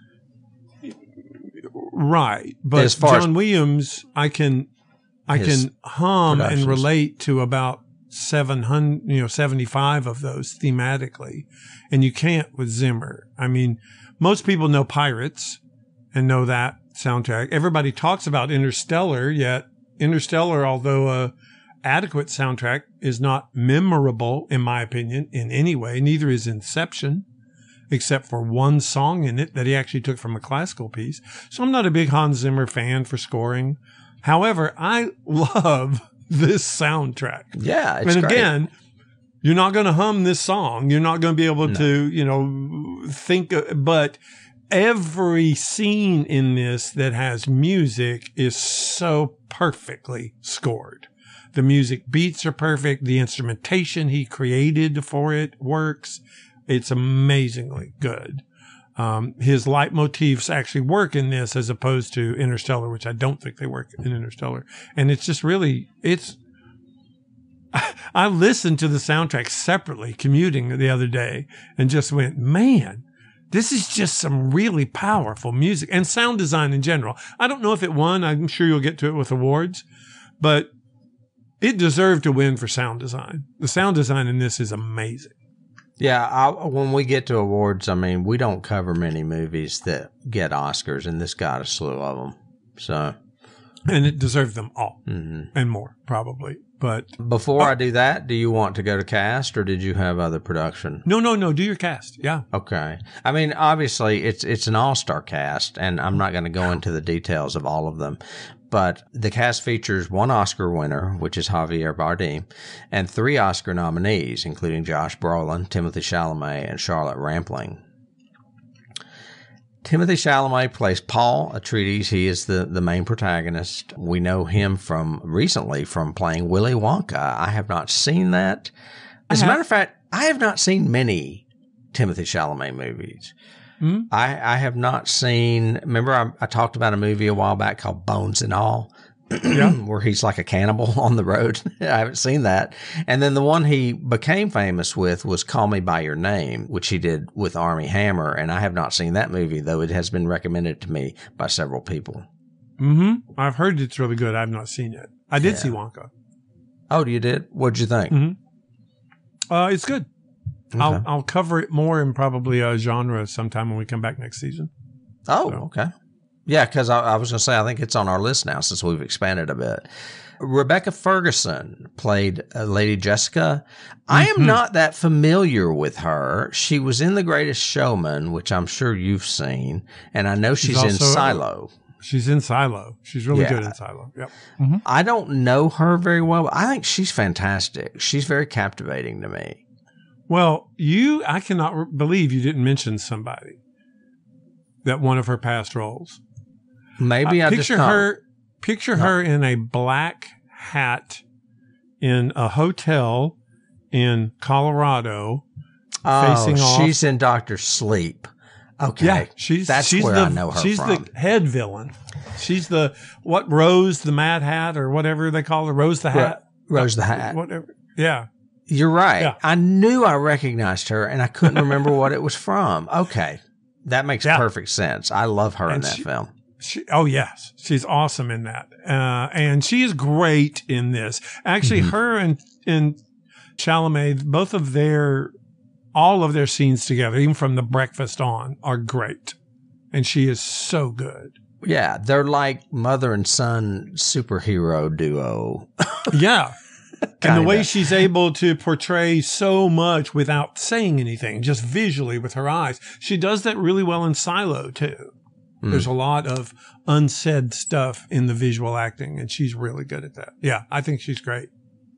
Right. But As far John as- Williams, I can, I His can hum and productions. relate to about seven hundred, you know, seventy-five of those thematically. And you can't with Zimmer. I mean, most people know Pirates and know that soundtrack. Everybody talks about Interstellar, yet Interstellar, although a adequate soundtrack, is not memorable, in my opinion, in any way. Neither is Inception, except for one song in it that he actually took from a classical piece. So I'm not a big Hans Zimmer fan for scoring. However, I love this soundtrack. Yeah, it's and great. again, you're not going to hum this song. You're not going to be able No. to, you know, think, but every scene in this that has music is so perfectly scored. The music beats are perfect. The instrumentation he created for it works. It's amazingly good. Um, his leitmotifs actually work in this as opposed to Interstellar, which I don't think they work in Interstellar. And it's just really, it's, I listened to the soundtrack separately commuting the other day and just went, man, this is just some really powerful music and sound design in general. I don't know if it won. I'm sure you'll get to it with awards, but it deserved to win for sound design. The sound design in this is amazing. Yeah, I, when we get to awards, I mean, we don't cover many movies that get Oscars, and this got a slew of them. So, And it deserved them all mhm. and more, probably. But Before I do that, do you want to go to cast, or did you have other production? no, no, no. Do your cast. Yeah. Okay. I mean, obviously, it's it's an all-star cast, and I'm not going to go into the details of all of them. But the cast features one Oscar winner, which is Javier Bardem, and three Oscar nominees, including Josh Brolin, Timothée Chalamet, and Charlotte Rampling. Timothée Chalamet plays Paul Atreides. He is the, the main protagonist. We know him from recently from playing Willy Wonka. I have not seen that. As a have. matter of fact, I have not seen many Timothée Chalamet movies. Hmm? I, I have not seen. Remember, I, I talked about a movie a while back called Bones and All, Yeah. where he's like a cannibal on the road. I haven't seen that. And then the one he became famous with was Call Me by Your Name, which he did with Armie Hammer. And I have not seen that movie, though it has been recommended to me by several people. Mm-hmm. I've heard it's really good. I've not seen it. I did Yeah. see Wonka. Oh, you did? What'd you think? Mm-hmm. Uh, it's good. Okay. I'll I'll cover it more in probably a genre sometime when we come back next season. Oh, So- okay. Yeah, because I, I was going to say, I think it's on our list now since we've expanded a bit. Rebecca Ferguson played uh, Lady Jessica. I am Mhm. not that familiar with her. She was in The Greatest Showman, which I'm sure you've seen, and I know she's, She's in also- Silo. She's in Silo. She's really Yeah. good in Silo. Yep. I don't know her very well, but I think she's fantastic. She's very captivating to me. Well, you, I cannot re- believe you didn't mention somebody that one of her past roles. Maybe Uh, I just picture don't. her. Picture No. her in a black hat in a hotel in Colorado. Oh, facing off. she's in Doctor Sleep. Okay. Yeah, she's That's she's where the, I know her she's from. the head villain. She's the what Rose the Mad Hat or whatever they call her, Rose the Hat. Ro- Rose the Hat. Whatever. Yeah. You're right. Yeah. I knew I recognized her, and I couldn't remember what it was from. Okay. That makes Yeah. perfect sense. I love her And in that she- film. She, oh yes, she's awesome in that, uh, and she is great in this. Actually, Mhm. her and and Chalamet, both of their, all of their scenes together, even from the breakfast on, are great, and she is so good. Yeah, they're like mother and son superhero duo. Yeah, and the Kinda. way she's able to portray so much without saying anything, just visually with her eyes, she does that really well in Silo too. Mm. There's a lot of unsaid stuff in the visual acting, and she's really good at that. Yeah, I think she's great.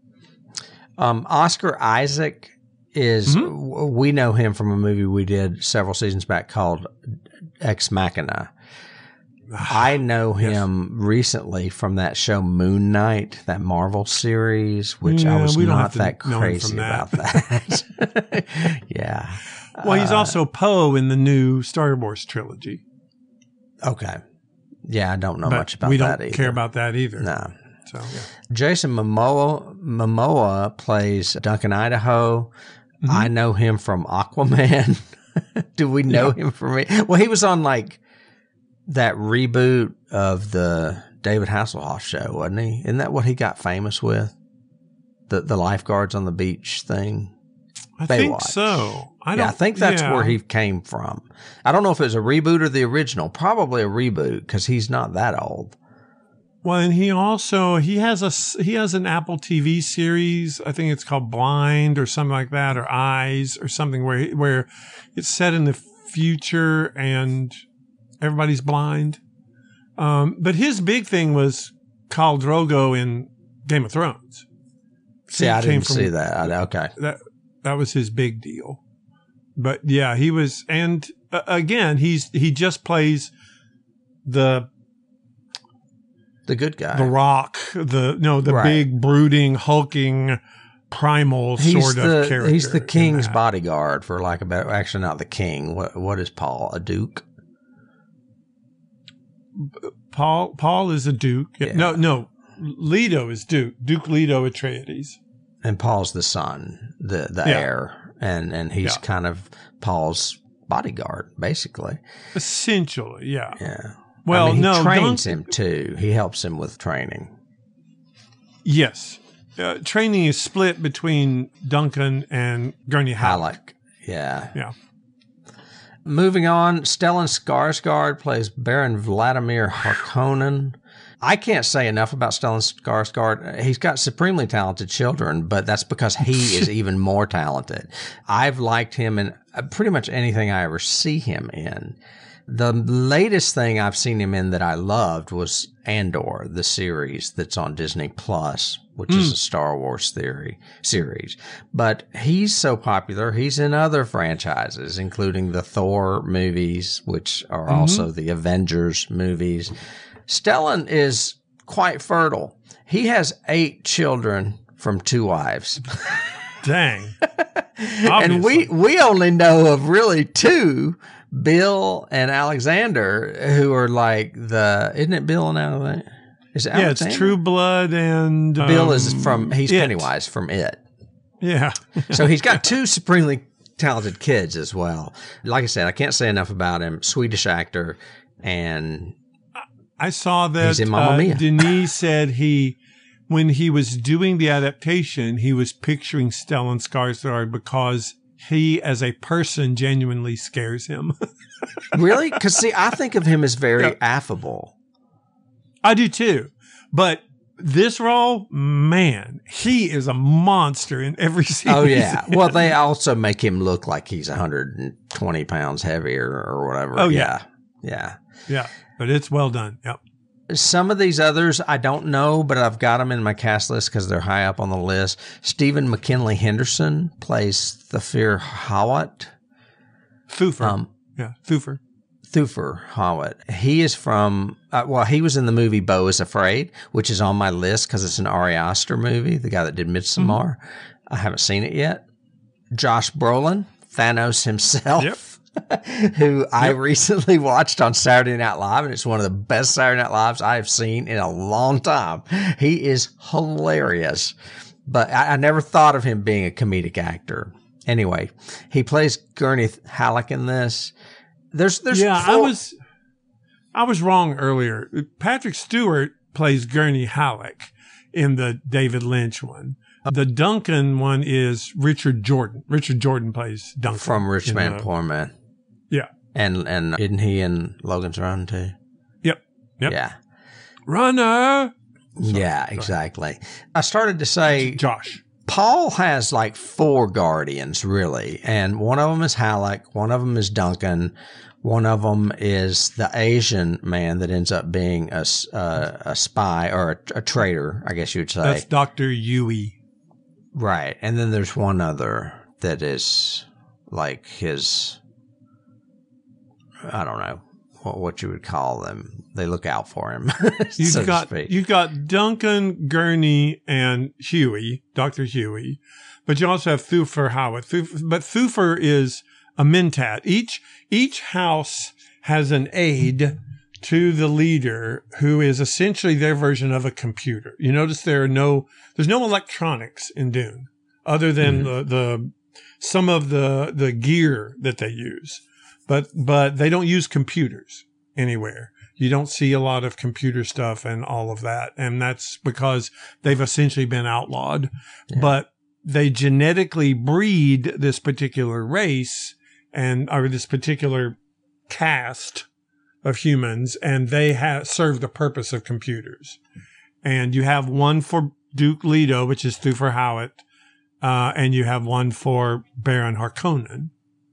Um, Oscar Isaac is, Mhm. w- we know him from a movie we did several seasons back called Ex Machina. I know Yes. him recently from that show Moon Knight, that Marvel series, which I Yeah, was we don't not have to that know him crazy from that. about that. Yeah. Well, he's Uh, also Poe in the new Star Wars trilogy. Okay. Yeah, I don't know but much about we that don't either. care about that either. No. So, yeah. Jason Momoa, Momoa plays Duncan Idaho. Mhm. I know him from Aquaman. Do we know him from it? Well, he was on like that reboot of the David Hasselhoff show, wasn't he? Isn't that what he got famous with? The the lifeguards on the beach thing. I think Baywatch. so. I don't Yeah, I think that's yeah. where he came from. I don't know if it was a reboot or the original. Probably a reboot because he's not that old. Well, and he also he has a s- he has an Apple T V series. I think it's called Blind or something like that, or Eyes or something where he- where it's set in the future and everybody's blind. Um, but his big thing was Khal Drogo in Game of Thrones. See, He I came didn't from- see that. I, okay. That that was his big deal. But yeah, he was, and uh, again, he's he just plays the The good guy. the Rock, the no, the Right. big brooding, hulking, primal He's sort the, of character. He's the in king's that. bodyguard, for lack of better. Actually, not the king. What what is Paul? A duke? Paul Paul is a duke. Yeah. No, no, Leto is Duke. Duke Leto Atreides. And Paul's the son, the the Yeah. heir, and and he's Yeah. kind of Paul's bodyguard, basically. Essentially, yeah. Yeah. Well, I mean, he no, trains Dunk- him too. He helps him with training. Yes. Uh, training is split between Duncan and Gurney Halleck. Halleck. Yeah. Yeah. Moving on, Stellan Skarsgård plays Baron Vladimir Harkonnen. I can't say enough about Stellan Skarsgård. He's got supremely talented children, but that's because he is even more talented. I've liked him in pretty much anything I ever see him in. The latest thing I've seen him in that I loved was Andor, the series that's on Disney Plus, which is a Star Wars theory series. But he's so popular, he's in other franchises, including the Thor movies, which are also the Avengers movies. Stellan is quite fertile. He has eight children from two wives. Dang. And we, we only know of really two, Bill and Alexander, who are like the, isn't it Bill and Alexander? Is it Yeah, Alexander? it's True Blood and Bill um, is from, he's It. Pennywise from It. Yeah. So he's got two supremely talented kids as well. Like I said, I can't say enough about him. Swedish actor. And I saw that He's in Mamma uh, Mia. Denis said he, when he was doing the adaptation, he was picturing Stellan Skarsgård because he, as a person, genuinely scares him. really? Because see, I think of him as very Yeah. affable. I do too. But this role, man, he is a monster in every scene. Oh, he's yeah. in. Well, they also make him look like he's one hundred twenty pounds heavier or whatever. Oh, yeah. Yeah. Yeah. But it's well done. Yep. Some of these others I don't know, but I've got them in my cast list because they're high up on the list. Stephen McKinley Henderson plays Thufir Hawat. Thufir. Um, yeah. Thufir. Thufir Hawat. He is from, uh, well, he was in the movie Beau is Afraid, which is on my list because it's an Ari Aster movie, the guy that did Midsommar. I haven't seen it yet. Josh Brolin, Thanos himself. Yep. Who I Yep. recently watched on Saturday Night Live, and it's one of the best Saturday Night Lives I have seen in a long time. He is hilarious, but I, I never thought of him being a comedic actor. Anyway, he plays Gurney Halleck in this. There's, there's, yeah, four- I was, I was wrong earlier. Patrick Stewart plays Gurney Halleck in the David Lynch one. The Duncan one is Richard Jordan. Richard Jordan plays Duncan from Rich in Man, the- Poor Man. Yeah. And and isn't he in Logan's Run too? Yep. Yep. Yeah. Runner. yeah, exactly. I started to say Josh. Paul has like four guardians, really. And one of them is Halleck. One of them is Duncan. One of them is the Asian man that ends up being a, s- uh, a spy or a, a traitor, I guess you would say. That's Doctor Yui. Right. And then there's one other that is like his, I don't know what, what you would call them. They look out for him, You've so got to speak. you've got Duncan, Gurney, and Huey, Doctor Huey, but you also have Thufir Howard. Thuf- but Thufir is a mentat. Each each house has an aide to the leader who is essentially their version of a computer. You notice there are no there's no electronics in Dune other than Mm-hmm. the, the some of the the gear that they use, but but they don't use computers anywhere. You don't see a lot of computer stuff and all of that. And that's because they've essentially been outlawed. Yeah. But they genetically breed this particular race and or this particular caste of humans, and they have serve the purpose of computers. And you have one for Duke Leto, which is Thufir Hawat, uh, and you have one for Baron Harkonnen,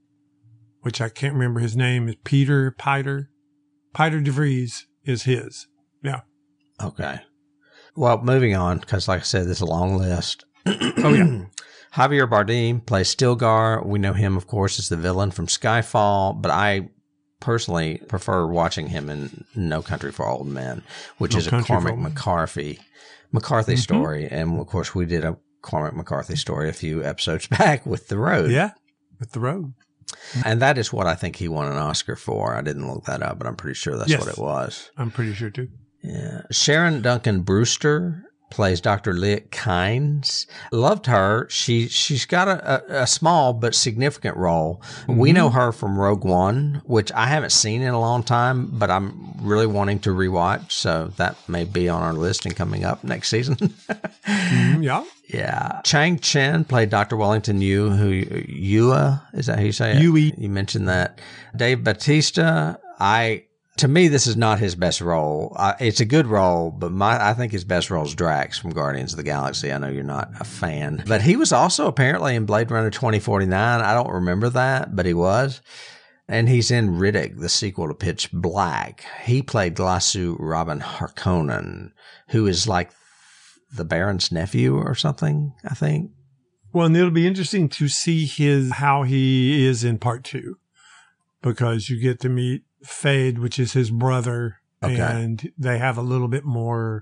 which I can't remember his name, is Peter Piter. Peter DeVries is his. Yeah. Okay. Well, moving on, because like I said, this is a long list. Oh, yeah. Javier Bardem plays Stilgar. We know him, of course, as the villain from Skyfall, but I personally prefer watching him in No Country for Old Men, which No is a Country for Cormac Old Men. McCarthy McCarthy Mm-hmm. story. And of course, we did a Cormac McCarthy story a few episodes back with The Road. Yeah. With the road. And that is what I think he won an Oscar for. I didn't look that up, but I'm pretty sure that's Yes. what it was. I'm pretty sure too. Yeah. Sharon Duncan Brewster plays Doctor Liet Kynes. Loved her. She, she's got a, a, a small but significant role. Mm-hmm. We know her from Rogue One, which I haven't seen in a long time, but I'm really wanting to rewatch. So that may be on our list and coming up next season. Mm, yeah. Yeah. Chang Chen played Doctor Wellington Yu, who Yua, is that how you say it? Yui. You mentioned that. Dave Bautista, I, to me, this is not his best role. Uh, it's a good role, but my, I think his best role is Drax from Guardians of the Galaxy. I know you're not a fan, but he was also apparently in Blade Runner twenty forty-nine. I don't remember that, but he was. And he's in Riddick, the sequel to Pitch Black. He played Glasu Robin Harkonnen, who is like the Baron's nephew or something, I think. Well, and it'll be interesting to see his how he is in part two, because you get to meet Fade, which is his brother, Okay. and they have a little bit more,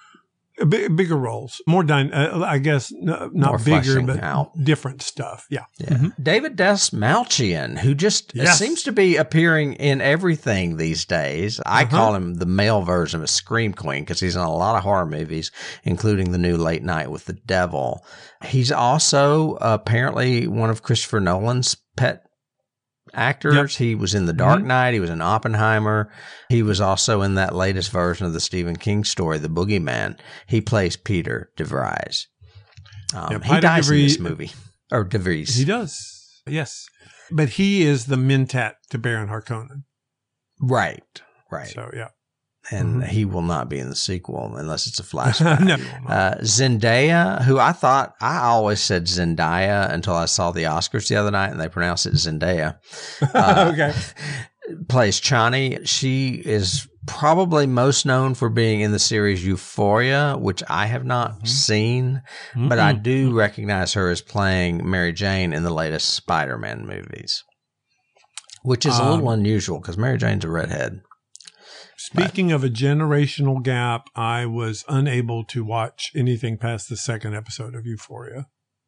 a big, bigger roles, more dy- uh, I guess n- not More bigger, fleshing but out. different stuff. Yeah. Yeah. David Desmalchian, who just Yes. seems to be appearing in everything these days. I Uh-huh. call him the male version of Scream Queen because he's in a lot of horror movies, including the new Late Night with the Devil. He's also apparently one of Christopher Nolan's pet actors. He was in The Dark Mhm. Knight. He was in Oppenheimer. He was also in that latest version of the Stephen King story, The Boogeyman. He plays Peter DeVries. Um, Yeah, he Peter dies in this DeVries- movie. Or DeVries. He does. Yes. But he is the mentat to Baron Harkonnen. Right, right. So, yeah. and Mhm. he will not be in the sequel unless it's a flashback. No. uh, Zendaya, who I thought, I always said Zendaya until I saw the Oscars the other night and they pronounced it Zendaya, uh, Okay. plays Chani. She is probably most known for being in the series Euphoria, which I have not Mhm. seen, but I Mm-mm. do recognize her as playing Mary Jane in the latest Spider-Man movies, which is a little Um, unusual because Mary Jane's a redhead. Speaking of a generational gap, I was unable to watch anything past the second episode of Euphoria.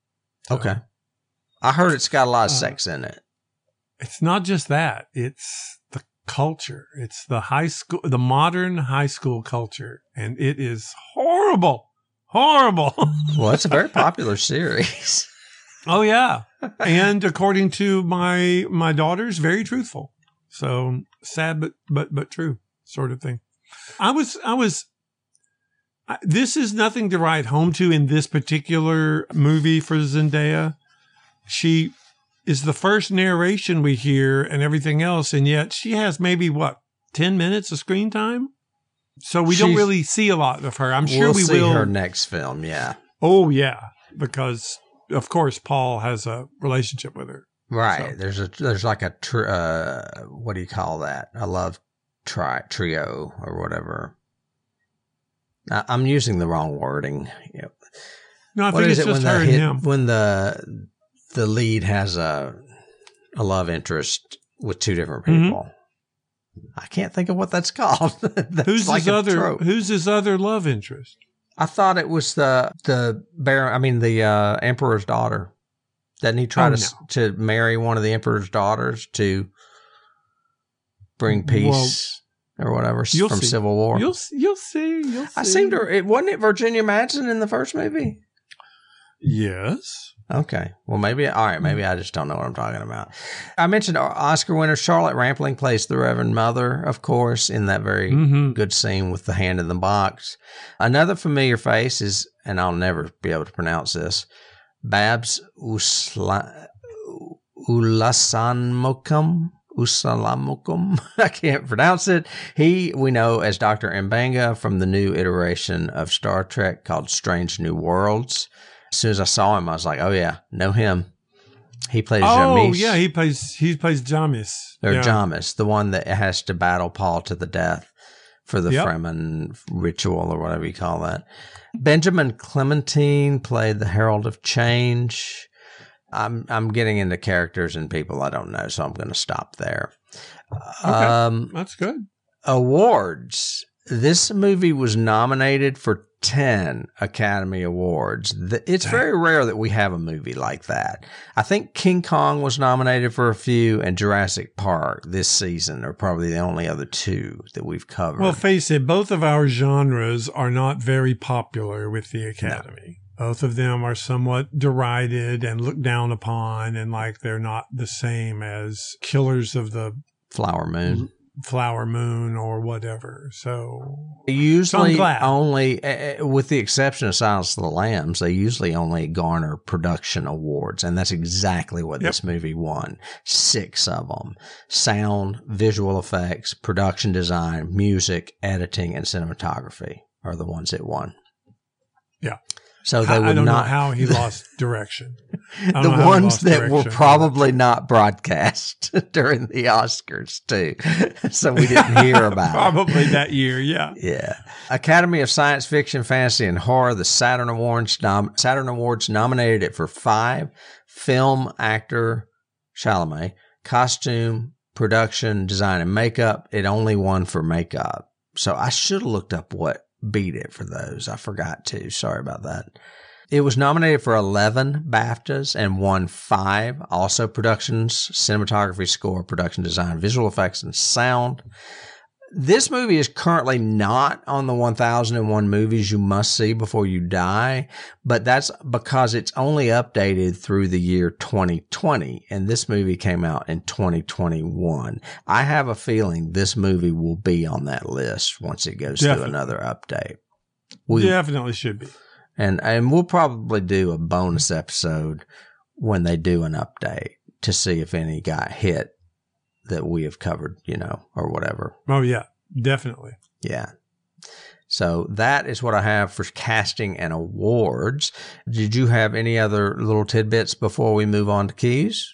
So, Okay. I heard it's got a lot of uh, sex in it. It's not just that. It's the culture. It's the high school, the modern high school culture. And it is horrible. Horrible. Well, it's a very popular series. Oh, yeah. And according to my my daughters, very truthful. So sad, but but but true sort of thing. I was, I was, I, this is nothing to write home to in this particular movie for Zendaya. She is the first narration we hear and everything else, and yet she has maybe, what, ten minutes of screen time? So we She's, don't really see a lot of her. I'm sure we'll we see will. her next film, yeah. Oh, yeah, because, of course, Paul has a relationship with her. Right. So. There's a there's like a, tr- uh, what do you call that? A love tri- trio or whatever. I, I'm using the wrong wording. Yep. No, I what think is it's it just when her the and hit, him. When the the lead has a a love interest with two different people. Mm-hmm. I can't think of what that's called. that's who's like his other? trope. Who's his other love interest? I thought it was the the Baron. I mean, the uh, Emperor's daughter. Doesn't he try oh, to no. to marry one of the Emperor's daughters to bring peace well, or whatever from see. Civil War? You'll you'll see. You'll see. I seem to. It wasn't it Virginia Madsen in the first movie. Yes. Okay. Well, maybe, all right, maybe I just don't know what I'm talking about. I mentioned Oscar winner Charlotte Rampling plays the Reverend Mother, of course, in that very mm-hmm. good scene with the hand in the box. Another familiar face is, and I'll never be able to pronounce this, Babs Usla, Ulasanmokum. Usalamukum. I can't pronounce it. He, we know as Doctor M'Benga from the new iteration of Star Trek called Strange New Worlds. As soon as I saw him, I was like, "Oh yeah, know him." He plays oh, Jamis. Oh yeah, he plays he plays Jamis or yeah. Jamis, the one that has to battle Paul to the death for the yep. Fremen ritual or whatever you call that. Benjamin Clementine played the Herald of Change. I'm I'm getting into characters and people I don't know, so I'm going to stop there. Okay, um, that's good. Awards. This movie was nominated for ten Academy Awards. It's very rare that we have a movie like that. I think King Kong was nominated for a few, and Jurassic Park this season are probably the only other two that we've covered. Well, face it, both of our genres are not very popular with the Academy. No. Both of them are somewhat derided and looked down upon, and like they're not the same as Killers of the Flower Moon. Flower Moon or whatever. So usually so only, uh, with the exception of Silence of the Lambs, they usually only garner production awards, and that's exactly what yep. this movie won. Six of them: sound, visual effects, production design, music, editing, and cinematography are the ones it won. Yeah. So they would I don't not, know how he lost direction. The ones that direction. were probably not broadcast during the Oscars too, so we didn't hear about probably it. that year. Yeah, yeah. Academy of Science Fiction, Fantasy, and Horror. The Saturn Awards nom- Saturn Awards nominated it for five: film, actor, Chalamet, costume, production, design, and makeup. It only won for makeup. So I should have looked up what beat it for those. I forgot to. Sorry about that. It was nominated for eleven BAFTAs and won five. Also productions, cinematography, score, production design, visual effects, and sound. This movie is currently not on the one thousand one movies you must see before you die, but that's because it's only updated through the year twenty twenty, and this movie came out in twenty twenty-one. I have a feeling this movie will be on that list once it goes Definitely. through another update. We definitely should be. And, and we'll probably do a bonus episode when they do an update to see if any got hit that we have covered, you know, or whatever. Oh, yeah, definitely. Yeah. So that is what I have for casting and awards. Did you have any other little tidbits before we move on to keys?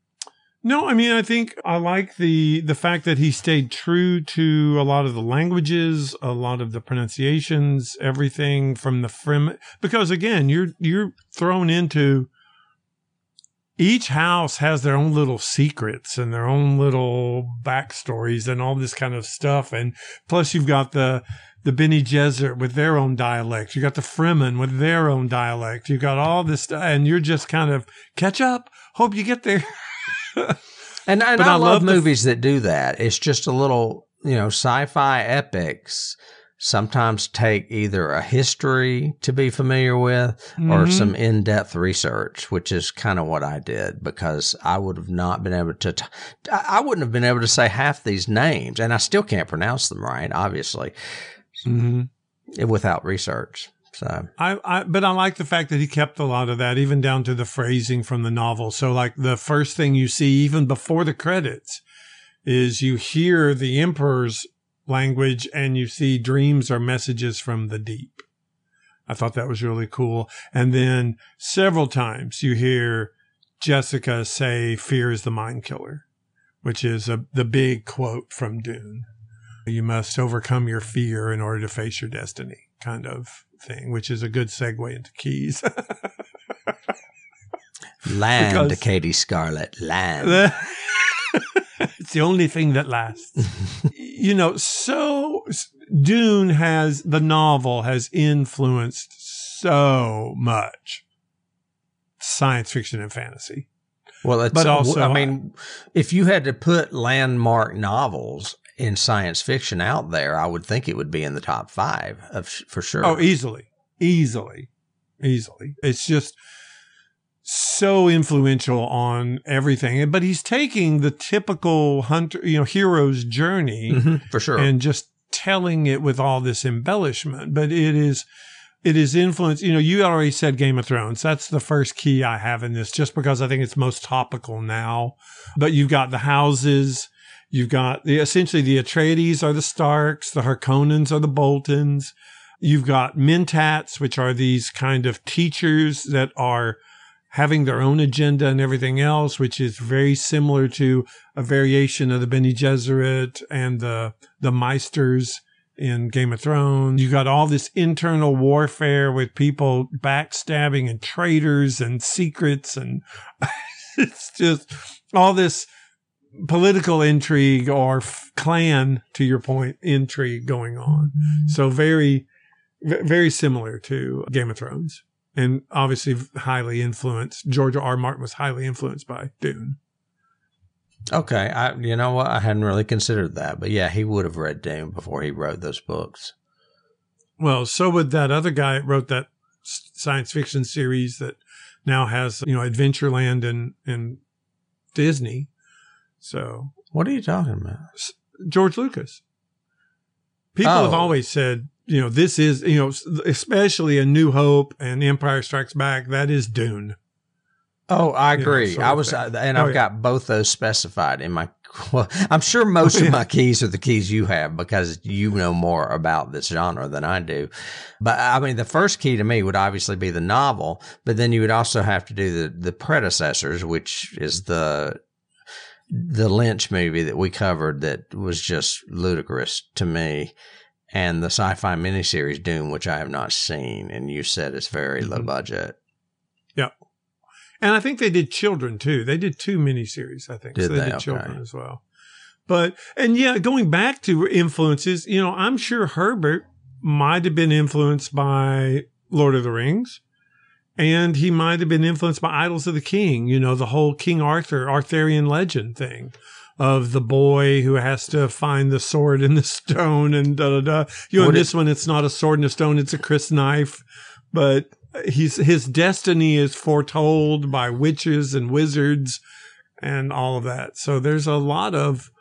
No, I mean, I think I like the the fact that he stayed true to a lot of the languages, a lot of the pronunciations, everything from the Fremen. Because again, you're you're thrown into each house has their own little secrets and their own little backstories and all this kind of stuff. And plus you've got the, the Bene Gesserit with their own dialect. You got the Fremen with their own dialect. You got all this stuff, and you're just kind of catch up. Hope you get there. and and I, I love, love movies that do that. It's just a little, you know, sci-fi epics sometimes take either a history to be familiar with mm-hmm. or some in-depth research, which is kind of what I did, because I would have not been able to, t- I wouldn't have been able to say half these names, and I still can't pronounce them right, obviously, mm-hmm. without research. So I, I, but I like the fact that he kept a lot of that, even down to the phrasing from the novel. So like the first thing you see, even before the credits, is you hear the Emperor's language and you see dreams are messages from the deep. I thought that was really cool. And then several times you hear Jessica say, "Fear is the mind killer," which is a, the big quote from Dune. You must overcome your fear in order to face your destiny, kind of thing, which is a good segue into Keys. Land, because, Katie Scarlett, land. It's the only thing that lasts. You know, so Dune has, the novel has influenced so much science fiction and fantasy. Well, it's, but also, I mean, if you had to put landmark novels in science fiction out there, I would think it would be in the top five of, for sure. Oh, easily, easily, easily. It's just so influential on everything. But he's taking the typical hunter, you know, hero's journey mm-hmm, for sure, and just telling it with all this embellishment. But it is, it is influenced. You know, you already said Game of Thrones. That's the first key I have in this, just because I think it's most topical now. But you've got the houses. You've got the, essentially the Atreides are the Starks, the Harkonnens are the Boltons. You've got Mentats, which are these kind of teachers that are having their own agenda and everything else, which is very similar to a variation of the Bene Gesserit and the, the Meisters in Game of Thrones. You got all this internal warfare with people backstabbing and traitors and secrets. And it's just all this political intrigue or f- clan, to your point, intrigue going on. So very, very similar to Game of Thrones. And obviously highly influenced. George R. R. Martin was highly influenced by Dune. Okay. I, you know what? I hadn't really considered that. But yeah, he would have read Dune before he wrote those books. Well, so would that other guy that wrote that science fiction series that now has, you know, Adventureland and, and Disney. So. What are you talking about? George Lucas. People oh. have always said, you know, this is, you know, especially A New Hope and Empire Strikes Back, that is Dune. Oh, I agree. You know, I was, uh, and oh, I've yeah. got both those specified in my, well, I'm sure most oh, yeah. of my keys are the keys you have because you know more about this genre than I do. But I mean, the first key to me would obviously be the novel, but then you would also have to do the, the predecessors, which is the, the Lynch movie that we covered that was just ludicrous to me. And the sci-fi miniseries Dune, which I have not seen, and you said it's very mm-hmm. low budget. Yeah. And I think they did children too. They did two miniseries, I think. Did so they, they? did Okay. children as well. But, and yeah, going back to influences, you know, I'm sure Herbert might have been influenced by Lord of the Rings. And he might have been influenced by Idols of the King, you know, the whole King Arthur, Arthurian legend thing. Of the boy who has to find the sword in the stone and da da da. You know, in this one, it's not a sword in a stone; it's a Chris knife. But he's his destiny is foretold by witches and wizards and all of that. So there's a lot of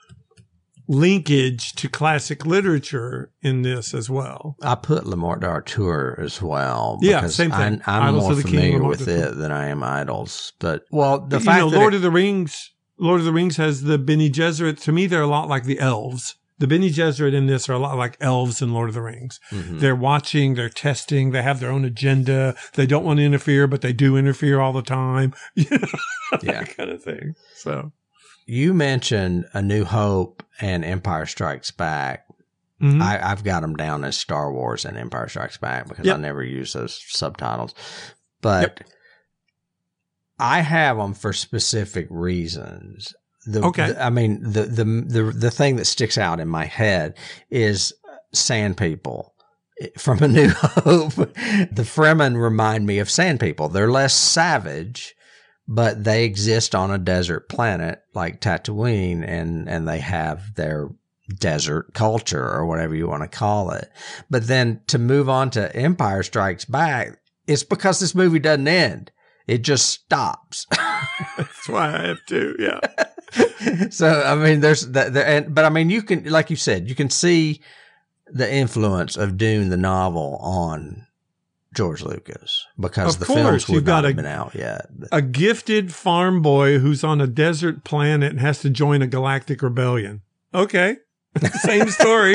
linkage to classic literature in this as well. I put Le Morte d'Arthur as well. Yeah, same thing. I, I'm Idols more of the familiar King, with it than I am Idols. But well, the you fact know, that Lord it, of the Rings. Lord of the Rings has the Bene Gesserit. To me, they're a lot like the elves. The Bene Gesserit in this are a lot like elves in Lord of the Rings. Mm-hmm. They're watching, they're testing, they have their own agenda. They don't want to interfere, but they do interfere all the time. You know, yeah. that kind of thing. So you mentioned A New Hope and Empire Strikes Back. Mm-hmm. I, I've got them down as Star Wars and Empire Strikes Back because yep. I never use those subtitles. But yep. I have them for specific reasons. The, Okay. the- I mean, the, the the the thing that sticks out in my head is Sand People from A New Hope. The Fremen remind me of Sand People. They're less savage, but they exist on a desert planet like Tatooine, and and they have their desert culture or whatever you want to call it. But then to move on to Empire Strikes Back, it's because this movie doesn't end. It just stops. That's why I have two. Yeah. So, I mean, there's that, there, and, but I mean, you can, like you said, you can see the influence of Dune, the novel, on George Lucas because Of the course, films would you've got not a- have been out yet. But- A gifted farm boy who's on a desert planet and has to join a galactic rebellion. Okay. Same story.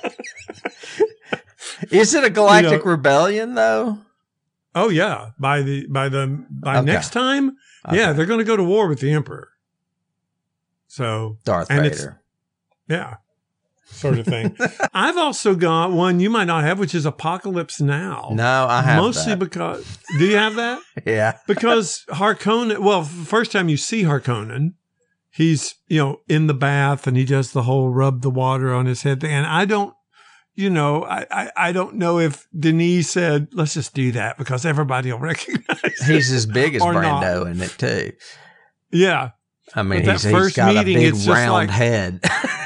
Is it a galactic You know- rebellion though? Oh yeah. By the, by the, by Okay. next time. Yeah. Okay. They're going to go to war with the Emperor. So Darth and it's- Vader. yeah, sort of thing. I've also got one you might not have, which is Apocalypse Now. No, I have Mostly that. because, do you have that? Yeah. Because Harkonnen, well, first time you see Harkonnen, he's, you know, in the bath and he does the whole rub the water on his head thing. And I don't, you know, I, I, I don't know if Denis said, let's just do that because everybody will recognize it. He's as big as Or not. Brando in it too. Yeah. I mean, But that he's, he's first got meeting, a big it's just round like- head.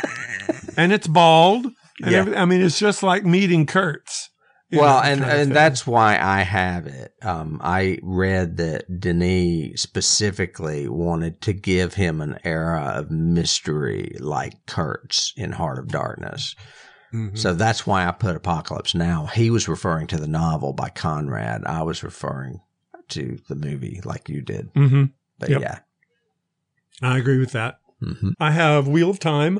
And it's bald. And Yeah. everything. I mean, it's just like meeting Kurtz. you Well, know, and, kind of and thing. that's why I have it. Um, I read that Denis specifically wanted to give him an era of mystery like Kurtz in Heart of Darkness. Mhm. So that's why I put Apocalypse Now. He was referring to the novel by Conrad. I was referring to the movie like you did. Mhm. But Yep. yeah. I agree with that. hmm I have Wheel of Time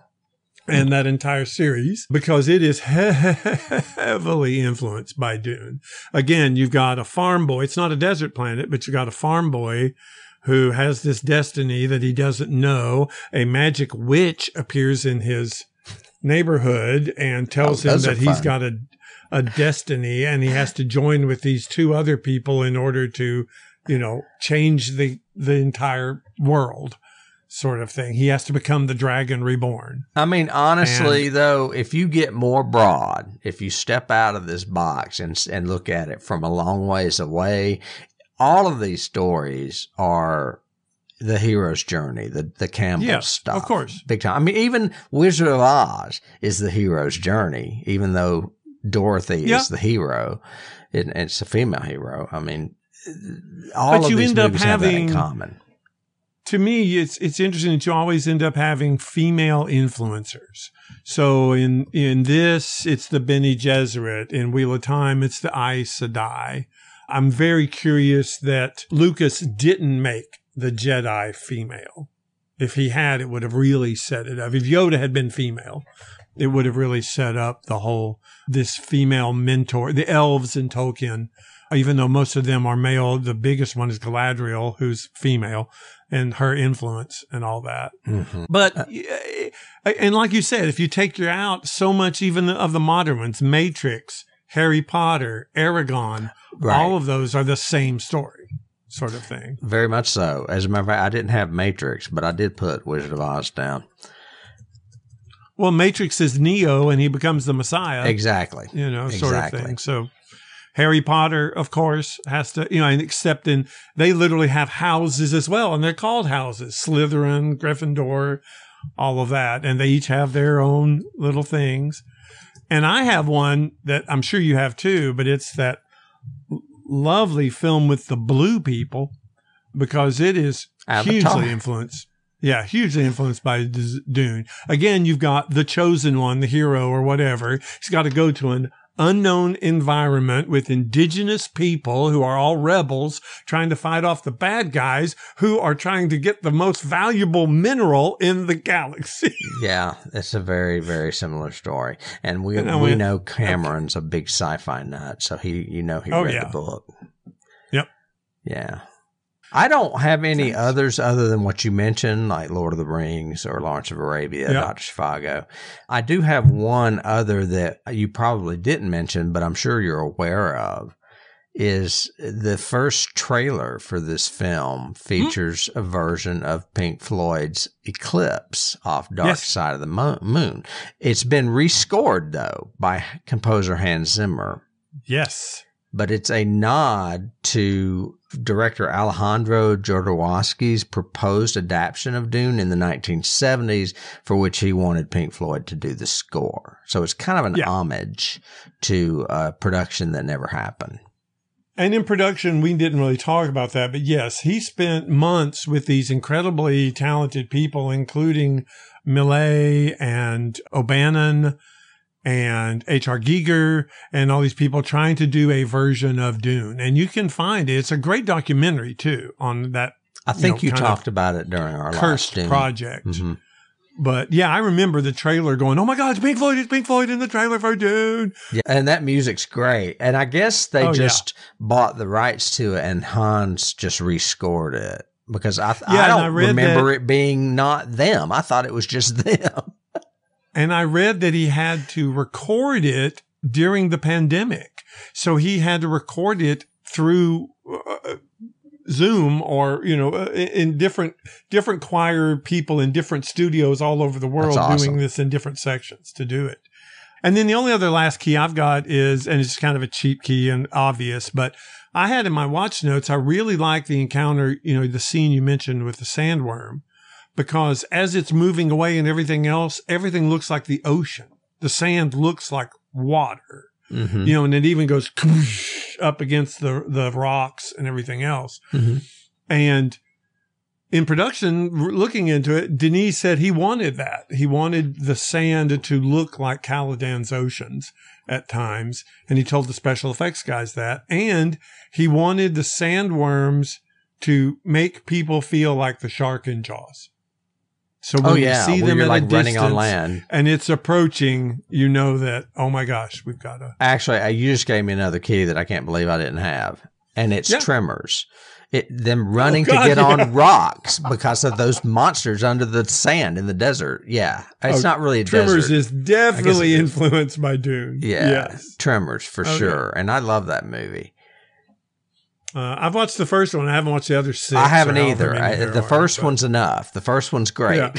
and that entire series because it is he- heavily influenced by Dune. Again, you've got a farm boy. It's not a desert planet, but you got a farm boy who has this destiny that he doesn't know. A magic witch appears in his neighborhood and tells Oh, him those are that he's fun. got a, a destiny and he has to join with these two other people in order to, you know, change the, the entire world. Sort of thing. He has to become the dragon reborn. I mean, honestly, though, if you get more broad, if you step out of this box and and look at it from a long ways away, all of these stories are the hero's journey, the the Campbell Yes, stuff. of course. Big time. I mean, even Wizard of Oz is the hero's journey, even though Dorothy Yeah. is the hero. It, it's a female hero. I mean, all But of you these end up movies have that in having- common. To me, it's it's interesting that you always end up having female influencers. So in in this, it's the Bene Gesserit. In Wheel of Time, it's the Aes Sedai. I'm very curious that Lucas didn't make the Jedi female. If he had, it would have really set it up. If Yoda had been female, it would have really set up the whole, this female mentor, the elves in Tolkien, even though most of them are male. The biggest one is Galadriel, who's female, and her influence and all that. Mhm. But, and like you said, if you take your out so much even of the modern ones, Matrix, Harry Potter, Aragon, Right. all of those are the same story sort of thing. Very much so. As a matter of fact, I didn't have Matrix, but I did put Wizard of Oz down. Well, Matrix is Neo and he becomes the Messiah, Exactly. you know, sort Exactly. of thing. So Harry Potter, of course, has to, you know, and except in, they literally have houses as well, and they're called houses, Slytherin, Gryffindor, all of that. And they each have their own little things. And I have one that I'm sure you have too, but it's that lovely film with the blue people because it is Avatar. hugely influenced. Yeah, hugely influenced by D- Dune. Again, you've got the chosen one, the hero or whatever. He's got to go to an unknown environment with indigenous people who are all rebels trying to fight off the bad guys who are trying to get the most valuable mineral in the galaxy. Yeah, it's a very, very similar story. And we And I we went, know Cameron's a big sci-fi nut, so he, you know, he Oh, read yeah. the book. Yep. Yeah. I don't have any others other than what you mentioned, like Lord of the Rings or Lawrence of Arabia, Yep. Doctor Zhivago. I do have one other that you probably didn't mention, but I'm sure you're aware of, is the first trailer for this film features mm-hmm. a version of Pink Floyd's Eclipse off Dark yes. Side of the Mo- Moon. It's been rescored, though, by composer Hans Zimmer. Yes. But it's a nod to director Alejandro Jodorowsky's proposed adaptation of Dune in the nineteen seventies, for which he wanted Pink Floyd to do the score. So it's kind of an yeah. homage to a production that never happened. And in production, we didn't really talk about that, but yes, he spent months with these incredibly talented people, including Millet and O'Bannon and H R. Giger and all these people trying to do a version of Dune. And you can find it. It's a great documentary, too, on that. I think you, know, you talked about it during our cursed last project. Mm-hmm. But yeah, I remember the trailer going, oh my God, it's Pink Floyd, it's Pink Floyd in the trailer for Dune. Yeah, and that music's great. And I guess they oh, just yeah. bought the rights to it and Hans just rescored it. Because I, yeah, I don't I remember that, it being not them. I thought it was just them. And I read that he had to record it during the pandemic. So he had to record it through uh, Zoom or, you know, in different, different choir people in different studios all over the world awesome. doing this in different sections to do it. And then the only other last key I've got is, and it's kind of a cheap key and obvious, but I had in my watch notes, I really like the encounter, you know, the scene you mentioned with the sandworm, because as it's moving away and everything else, everything looks like the ocean. The sand looks like water. Mm-hmm. You know, and it even goes up against the, the rocks and everything else. Mm-hmm. And in production, looking into it, Denis said he wanted that. He wanted the sand to look like Caladan's oceans at times. And he told the special effects guys that. And he wanted the sandworms to make people feel like the shark in Jaws. So when oh, yeah. you see Where them you're at like a running distance on land and it's approaching, you know that, oh my gosh, we've got to. Actually, you just gave me another key that I can't believe I didn't have. And it's yeah. Tremors. It, them running oh, God, to get yeah. on rocks because of those monsters under the sand in the desert. Yeah. It's oh, not really a Tremors desert. is definitely influenced by Dune. Yeah. Yes. Tremors for okay. sure. And I love that movie. Uh, I've watched the first one. I haven't watched the other six. I haven't either. I, the are, first but. one's enough. The first one's great.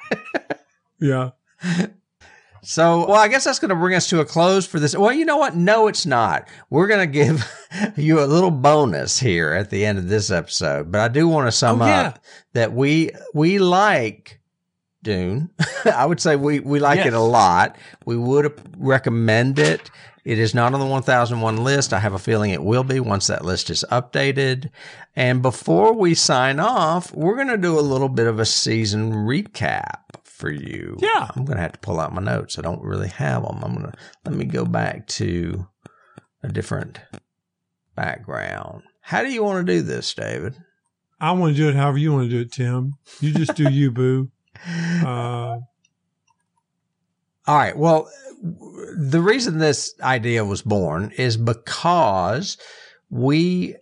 Yeah. yeah. So, well, I guess that's going to bring us to a close for this. Well, you know what? No, it's not. We're going to give you a little bonus here at the end of this episode. But I do want to sum oh, yeah. up that we we like Dune. I would say we, we like yes. it a lot. We would recommend it. It is not on the one thousand one list. I have a feeling it will be once that list is updated. And before we sign off, we're going to do a little bit of a season recap for you. Yeah. I'm going to have to pull out my notes. I don't really have them. I'm going to, let me go back to a different background. How do you want to do this, David? I want to do it however you want to do it, Tim. You just do you, boo. Uh, All right. Well, the reason this idea was born is because we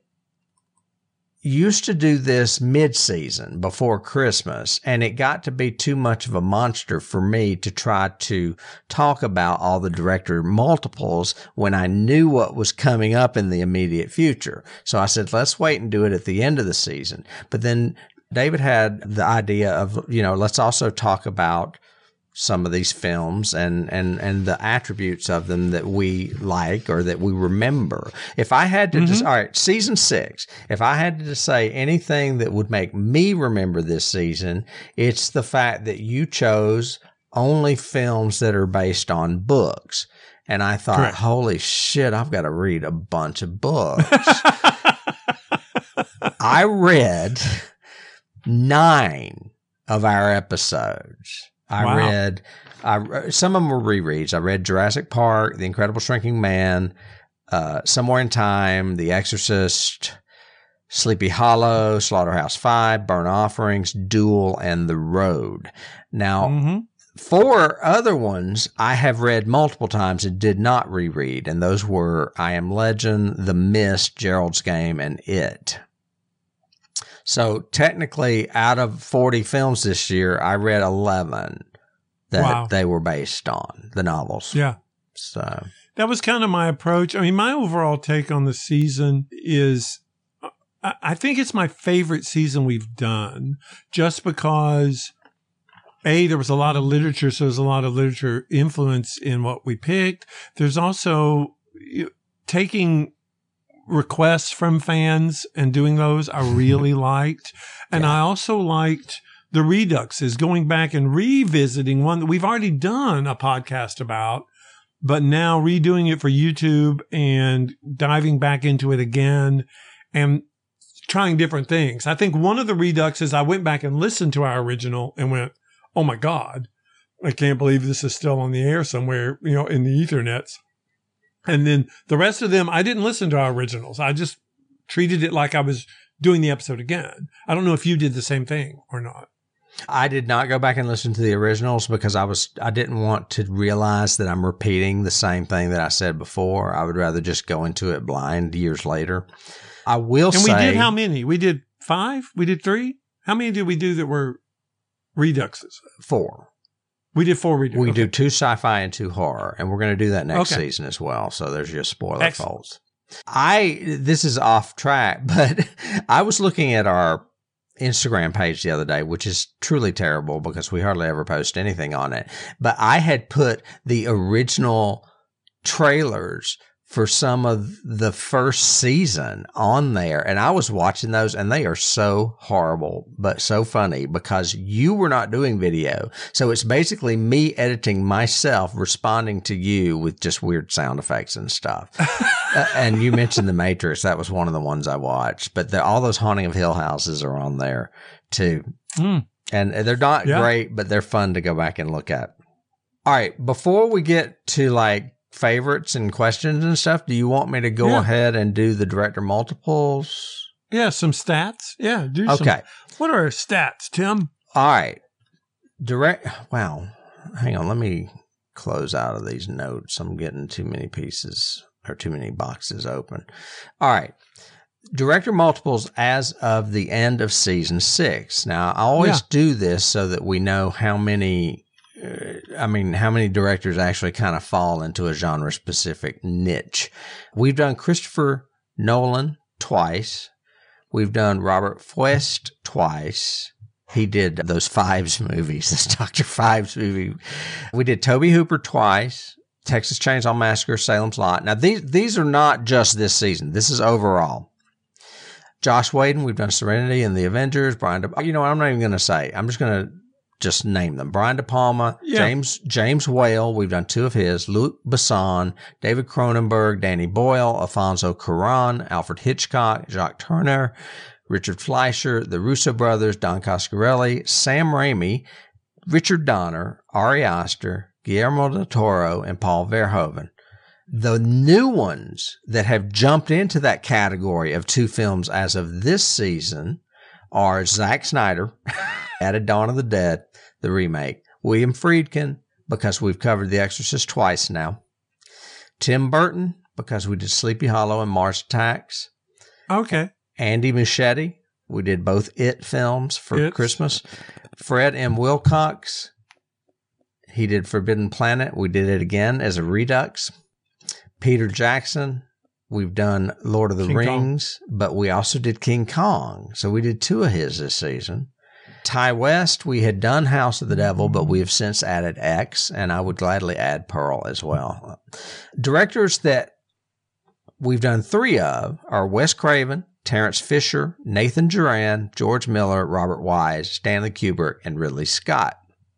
used to do this mid-season before Christmas, and it got to be too much of a monster for me to try to talk about all the director multiples when I knew what was coming up in the immediate future. So I said, let's wait and do it at the end of the season. But then David had the idea of, you know, let's also talk about some of these films and, and, and the attributes of them that we like or that we remember. If I had to mm-hmm. just, all right, season six, if I had to say anything that would make me remember this season, it's the fact that you chose only films that are based on books. And I thought, Correct. Holy shit, I've got to read a bunch of books. I read nine of our episodes. I wow. read, I, some of them were rereads. I read Jurassic Park, The Incredible Shrinking Man, uh, Somewhere in Time, The Exorcist, Sleepy Hollow, Slaughterhouse Five, Burnt Offerings, Duel, and The Road. Now, mm-hmm. four other ones I have read multiple times and did not reread, and those were I Am Legend, The Mist, Gerald's Game, and It. So technically, out of forty films this year, I read eleven that wow. they were based on, the novels. Yeah. So that was kind of my approach. I mean, my overall take on the season is I, I think it's my favorite season we've done just because A, there was a lot of literature. So there's a lot of literature influence in what we picked. There's also taking requests from fans and doing those I really liked. And yeah. I also liked the reduxes, going back and revisiting one that we've already done a podcast about, but now redoing it for YouTube and diving back into it again and trying different things. I think one of the reduxes, I went back and listened to our original and went, oh my God, I can't believe this is still on the air somewhere, you know, in the Ethernets. And then the rest of them, I didn't listen to our originals. I just treated it like I was doing the episode again. I don't know if you did the same thing or not. I did not go back and listen to the originals because I was, I didn't want to realize that I'm repeating the same thing that I said before. I would rather just go into it blind years later. I will and say. And we did how many? We did five? We did three? How many did we do that were reduxes? Four. We did four reduxes. We okay. do two sci-fi and two horror, and we're going to do that next okay. season as well. So there's your spoiler Excellent. folks. I, this is off track, but I was looking at our Instagram page the other day, which is truly terrible because we hardly ever post anything on it. But I had put the original trailers for some of the first season on there. And I was watching those and they are so horrible, but so funny because you were not doing video. So it's basically me editing myself, responding to you with just weird sound effects and stuff. uh, and you mentioned The Matrix. That was one of the ones I watched, but the, all those Haunting of Hill Houses are on there too. Mm. And they're not yeah. great, but they're fun to go back and look at. All right. Before we get to like, favorites and questions and stuff, do you want me to go yeah. ahead and do the director multiples? Yeah, some stats. Yeah, do okay. Some. What are stats, Tim? All right. Direct. Wow. Hang on. Let me close out of these notes. I'm getting too many pieces or too many boxes open. All right. Director multiples as of the end of season six. Now, I always yeah. do this so that we know how many I mean, how many directors actually kind of fall into a genre-specific niche? We've done Christopher Nolan twice. We've done Robert Fuest twice. He did those Fives movies, this Doctor Fives movie. We did Tobe Hooper twice, Texas Chainsaw Massacre, Salem's Lot. Now, these these are not just this season. This is overall. Joss Whedon, we've done Serenity and The Avengers. Brian, De- you know what? I'm not even going to say. I'm just going to just name them. Brian De Palma, yeah. James James Whale, we've done two of his, Luc Besson, David Cronenberg, Danny Boyle, Alfonso Cuarón, Alfred Hitchcock, Jacques Tourneur, Richard Fleischer, the Russo brothers, Don Coscarelli, Sam Raimi, Richard Donner, Ari Aster, Guillermo del Toro, and Paul Verhoeven. The new ones that have jumped into that category of two films as of this season are Zack Snyder, added Dawn of the Dead, the remake. William Friedkin, because we've covered The Exorcist twice now. Tim Burton, because we did Sleepy Hollow and Mars Attacks. Okay. Andy Muschietti, we did both It films for it's... Christmas. Fred M. Wilcox, he did Forbidden Planet. We did it again as a redux. Peter Jackson, we've done Lord of the King Rings, Kong. But we also did King Kong. So we did two of his this season. Ty West, we had done House of the Devil, but we have since added X, and I would gladly add Pearl as well. Directors that we've done three of are Wes Craven, Terrence Fisher, Nathan Duran, George Miller, Robert Wise, Stanley Kubrick, and Ridley Scott.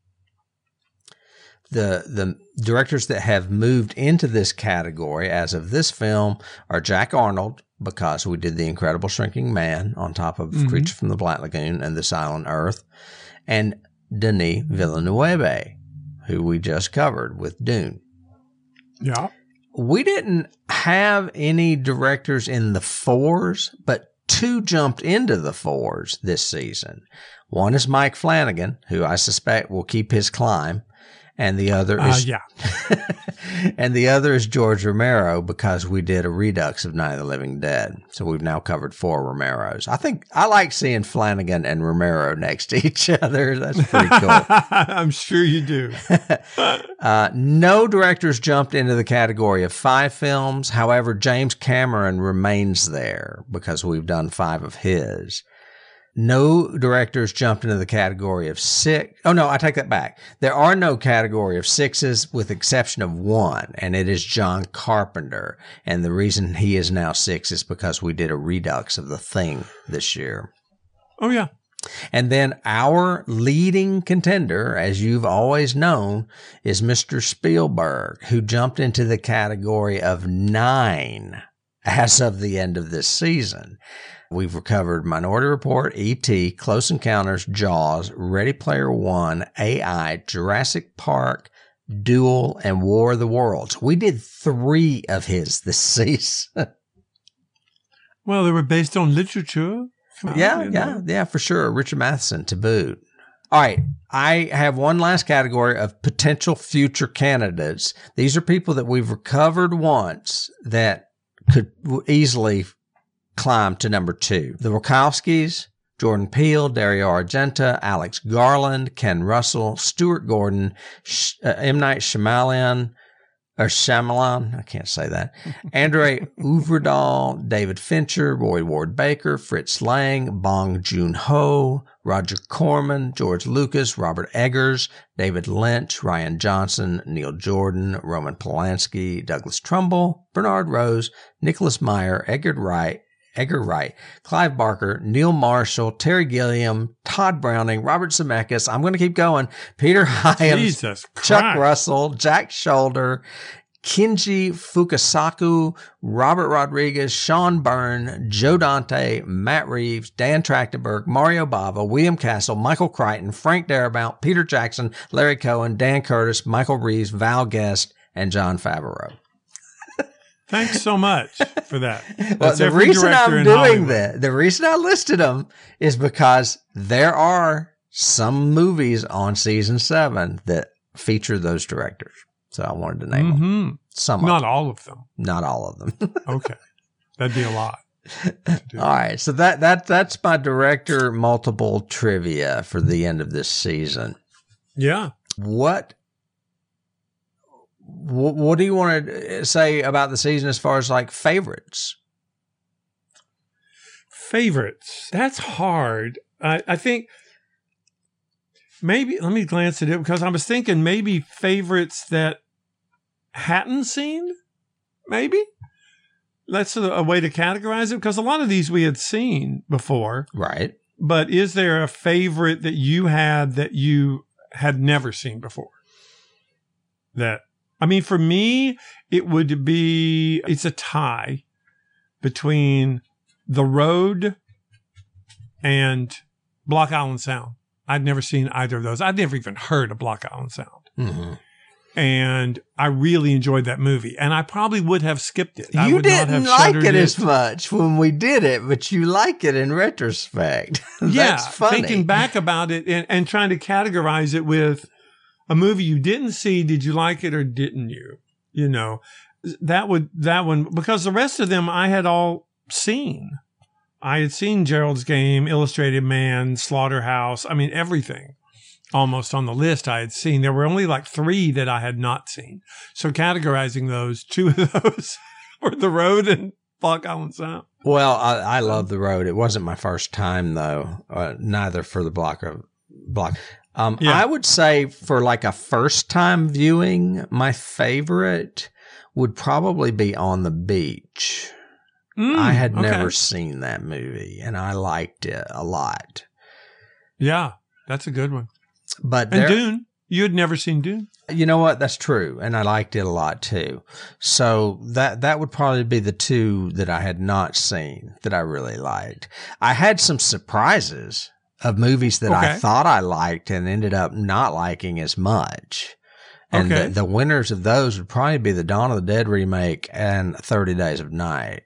The the directors that have moved into this category as of this film are Jack Arnold, because we did The Incredible Shrinking Man on top of mm-hmm. Creature from the Black Lagoon and This Island Earth, and Denis Villeneuve, who we just covered with Dune. Yeah. We didn't have any directors in the fours, but two jumped into the fours this season. One is Mike Flanagan, who I suspect will keep his climb. And the other Uh, is yeah. and the other is George Romero, because we did a redux of Night of the Living Dead. So we've now covered four Romeros. I think I like seeing Flanagan and Romero next to each other. That's pretty cool. I'm sure you do. uh, no directors jumped into the category of five films. However, James Cameron remains there because we've done five of his. No directors jumped into the category of six. Oh, no, I take that back. There are no category of sixes with exception of one, and it is John Carpenter. And the reason he is now six is because we did a redux of The Thing this year. Oh, yeah. And then our leading contender, as you've always known, is Mister Spielberg, who jumped into the category of nine as of the end of this season. We've recovered Minority Report, E T, Close Encounters, Jaws, Ready Player One, A I, Jurassic Park, Duel, and War of the Worlds. We did three of his this season. Well, they were based on literature. Come yeah, on, you yeah, know. yeah, for sure. Richard Matheson to boot. All right. I have one last category of potential future candidates. These are people that we've recovered once that could easily climb to number two. The Wachowskis, Jordan Peele, Dario Argento, Alex Garland, Ken Russell, Stuart Gordon, Sh- uh, M. Night Shyamalan, or Shyamalan, I can't say that, Andre Øvredal, David Fincher, Roy Ward Baker, Fritz Lang, Bong Joon-ho, Roger Corman, George Lucas, Robert Eggers, David Lynch, Ryan Johnson, Neil Jordan, Roman Polanski, Douglas Trumbull, Bernard Rose, Nicholas Meyer, Edgar Wright, Edgar Wright, Clive Barker, Neil Marshall, Terry Gilliam, Todd Browning, Robert Zemeckis. I'm going to keep going. Peter Hyams, Jesus Chuck Christ. Russell, Jack Shoulder, Kenji Fukasaku, Robert Rodriguez, Sean Byrne, Joe Dante, Matt Reeves, Dan Trachtenberg, Mario Bava, William Castle, Michael Crichton, Frank Darabont, Peter Jackson, Larry Cohen, Dan Curtis, Michael Reeves, Val Guest, and John Favreau. Thanks so much for that. Well, That's the every reason director I'm in doing Hollywood. that, the reason I listed them is because there are some movies on season seven that feature those directors. So I wanted to name them. Mm-hmm. Some of Not them. all of them. Not all of them. Okay. That'd be a lot. All right. So that, that, that's my director multiple trivia for the end of this season. Yeah. What, what, what do you want to say about the season as far as like favorites? Favorites. That's hard. I, I think maybe, let me glance at it because I was thinking maybe favorites that hadn't seen, maybe. That's a, a way to categorize it because a lot of these we had seen before. Right. But is there a favorite that you had that you had never seen before? That, I mean, for me, it would be, it's a tie between The Road and Block Island Sound. I'd never seen either of those. I'd never even heard of Block Island Sound. Mm-hmm. And I really enjoyed that movie. And I probably would have skipped it. I You would not didn't have like shuddered it as much when we did it, but you like it in retrospect. That's Yeah, funny. thinking back about it and, and trying to categorize it with a movie you didn't see. Did you like it or didn't you? You know, that would, that one, because the rest of them I had all seen. I had seen Gerald's Game, Illustrated Man, Slaughterhouse. I mean, everything almost on the list I had seen. There were only like three that I had not seen. So categorizing those, two of those were The Road and Block Island Sound. Well, I, I love The Road. It wasn't my first time though. Uh, neither for the block of block. Um, Yeah. I would say for like a first time viewing, my favorite would probably be On the Beach. Mm, I had okay. never seen that movie and I liked it a lot. Yeah, that's a good one. But And there, Dune. You had never seen Dune? you know what? That's true. And I liked it a lot too. So that, that would probably be the two that I had not seen that I really liked. I had some surprises of movies that I Okay. thought I liked and ended up not liking as much. And Okay. the, the winners of those would probably be the Dawn of the Dead remake and thirty Days of Night.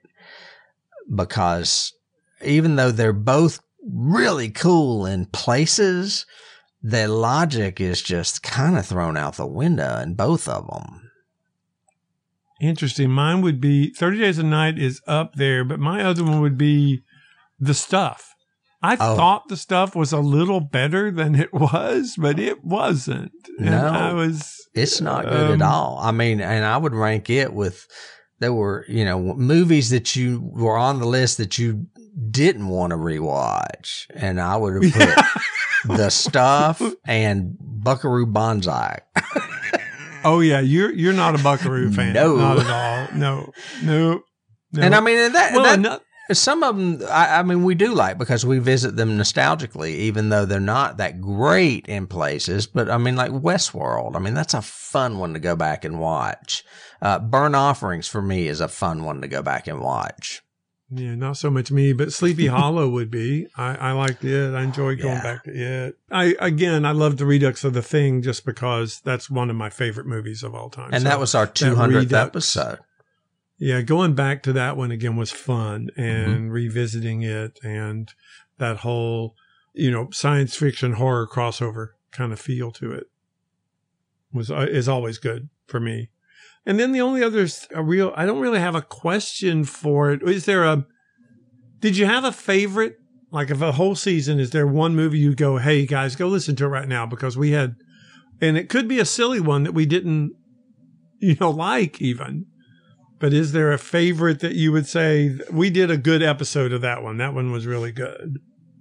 Because even though they're both really cool in places, the logic is just kind of thrown out the window in both of them. Interesting. Mine would be thirty Days a Night is up there, but my other one would be The Stuff. I Oh. thought The Stuff was a little better than it was, but it wasn't. And No. I was. It's not good um, at all. I mean, and I would rank it with, there were, you know, movies that you were on the list that you didn't want to rewatch. And I would have put The Stuff and Buckaroo Banzai. Oh yeah, you're you're not a Buckaroo fan. No. Not at all. No, no. no. And I mean, and that, well, that ano- some of them, I, I mean, we do like because we visit them nostalgically, even though they're not that great in places. But I mean, like Westworld, I mean, that's a fun one to go back and watch. Uh, Burn Offerings for me is a fun one to go back and watch. yeah, not so much me, but Sleepy Hollow would be. I, I liked it. I enjoyed going Yeah. back to it. I again, I love the Redux of The Thing just because that's one of my favorite movies of all time. And So that was our two hundredth Redux- episode. Yeah, going back to that one again was fun, and Mm-hmm. revisiting it and that whole, you know, science fiction horror crossover kind of feel to it was uh, is always good for me. And then the only others a real I don't really have a question for it. Is there a did you have a favorite? Like if a whole season, is there one movie you go, hey guys, go listen to it right now because we had, and it could be a silly one that we didn't, you know, like even. But is there a favorite that you would say we did a good episode of that one? That one was really good.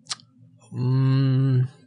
Mm,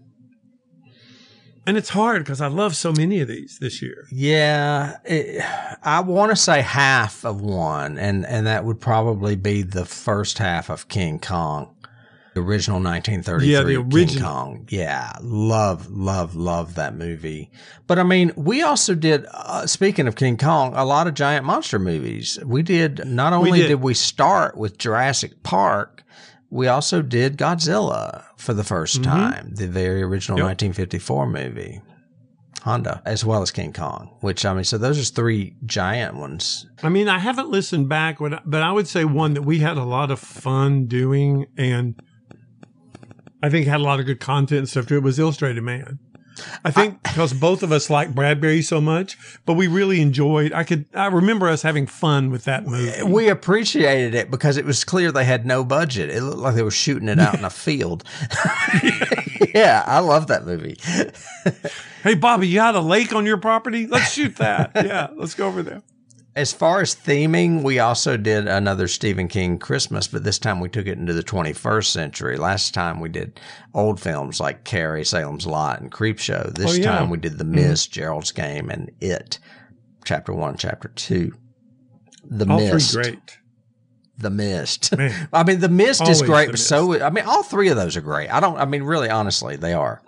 And it's hard because I love so many of these this year. yeah, it, I want to say half of one, and, and that would probably be the first half of King Kong. The original nineteen thirty-three Yeah, the King original. Kong. Yeah, love, love, love that movie. But I mean, we also did, uh, speaking of King Kong, a lot of giant monster movies. We did, not only did. did we start with Jurassic Park, we also did Godzilla for the first time, the very original Yep. nineteen fifty-four movie. Honda, as well as King Kong, which, I mean, so those are three giant ones. I mean, I haven't listened back, but but I would say one that we had a lot of fun doing and I think had a lot of good content and stuff to it was Illustrated Man. I think because both of us like Bradbury so much, but we really enjoyed. I could I remember us having fun with that movie. We appreciated it because it was clear they had no budget. It looked like they were shooting it out in a field. Yeah, I love that movie. Hey, Bobby, you had a lake on your property? Let's shoot that. Yeah, let's go over there. As far as theming, we also did another Stephen King Christmas, but this time we took it into the twenty-first century. Last time we did old films like Carrie, Salem's Lot, and Creepshow. This Oh, yeah. time we did The Mist, Gerald's Game, and It, Chapter One, Chapter Two. The All Mist. three great. The Mist. Man. I mean, The Mist Always is great, The but so, I mean, all three of those are great. I don't, I mean, really, honestly, they are.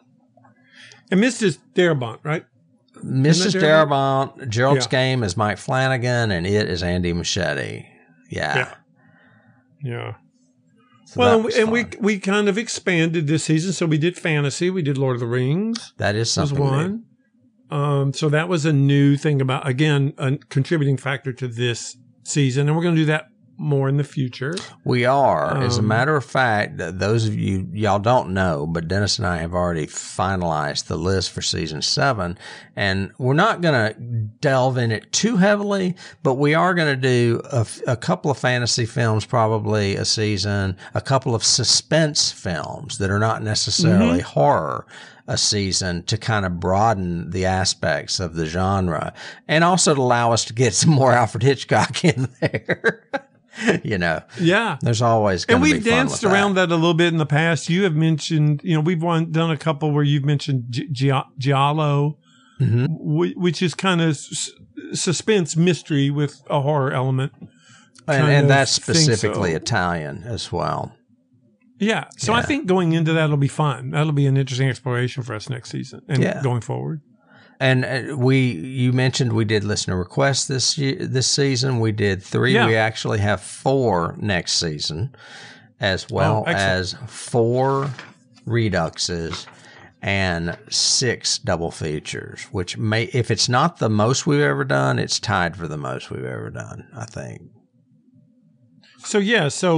And Missus Darabont, right? Missus that Darabont, Gerald's Yeah. Game is Mike Flanagan, and It is Andy Muschietti. Yeah. Yeah. Yeah. So Well, that and, was we, and we fun. we kind of expanded this season. So we did fantasy. We did Lord of the Rings. That is Was something new. one. Um, so that was a new thing about, again, a contributing factor to this season. And we're going to do that more in the future. We are. As a Um, matter of fact, th- those of you, y'all don't know, but Dennis and I have already finalized the list for season seven. And we're not going to delve in it too heavily, but we are going to do a, f- a couple of fantasy films, probably a season, a couple of suspense films that are not necessarily horror a season to kind of broaden the aspects of the genre and also to allow us to get some more Alfred Hitchcock in there. You know, Yeah. there's always going And to be we've fun danced with around that. a little bit in the past. You have mentioned, you know, we've one, done a couple where you've mentioned Gi- Gia- Giallo, Mhm. wh- which is kind of s- suspense mystery with a horror element. and, kind and of that's think specifically so. Italian as well. Yeah. So I Yeah. think going into that will be fun. That'll be an interesting exploration for us next season and Yeah. going forward. And uh, we, you mentioned we did listener requests this year, this season. We did three. Yeah. We actually have four next season, as well Oh, as excellent. four reduxes and six double features. Which may, if it's not the most we've ever done, it's tied for the most we've ever done. I think. So yeah, so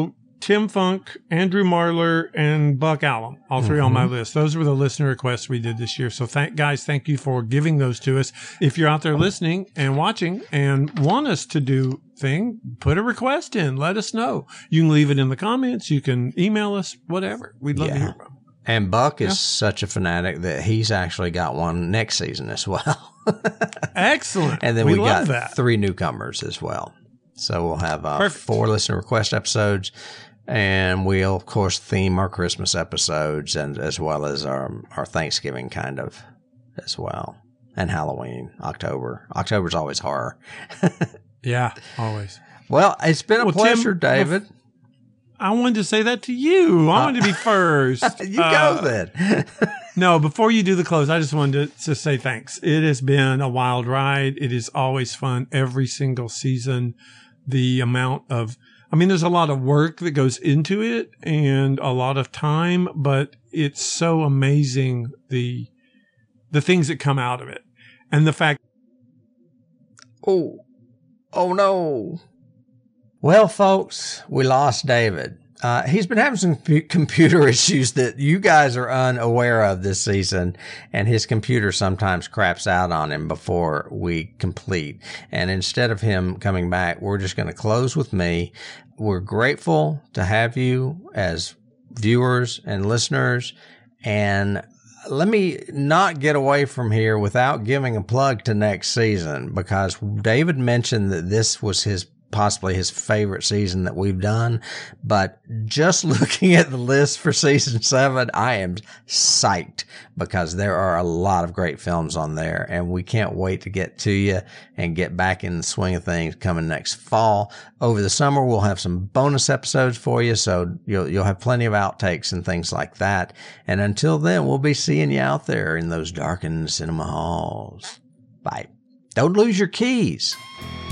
Tim Funk, Andrew Marler, and Buck Allen, all three mm-hmm. on my list. Those were the listener requests we did this year. So thank guys, thank you for giving those to us. If you're out there listening and watching and want us to do thing, put a request in. Let us know. You can leave it in the comments. You can email us, whatever. We'd love yeah. to hear from you. And Buck is yeah. such a fanatic that he's actually got one next season as well. Excellent. And then we we've got that. three newcomers as well. So we'll have uh, four listener request episodes. And we'll, of course, theme our Christmas episodes and as well as our our Thanksgiving kind of as well. And Halloween, October. October's always horror. Yeah, always. Well, it's been a well, Tim, pleasure, David. I wanted to say that to you. I wanted to be first. You uh, go then. No, before you do the close, I just wanted to, to say thanks. It has been a wild ride. It is always fun every single season. The amount of I mean, there's a lot of work that goes into it and a lot of time, but it's so amazing the the things that come out of it. And the fact Oh. Oh no. Well, folks, we lost David. Uh, he's been having some p- computer issues that you guys are unaware of this season, and his computer sometimes craps out on him before we complete. And instead of him coming back, we're just going to close with me. We're grateful to have you as viewers and listeners. And let me not get away from here without giving a plug to next season, because David mentioned that this was his possibly his favorite season that we've done. But just looking at the list for season seven, I am psyched because there are a lot of great films on there, and we can't wait to get to you and get back in the swing of things coming next fall. Over the summer, we'll have some bonus episodes for you, so you'll, you'll have plenty of outtakes and things like that. And until then, we'll be seeing you out there in those darkened cinema halls. Bye. Don't lose your keys.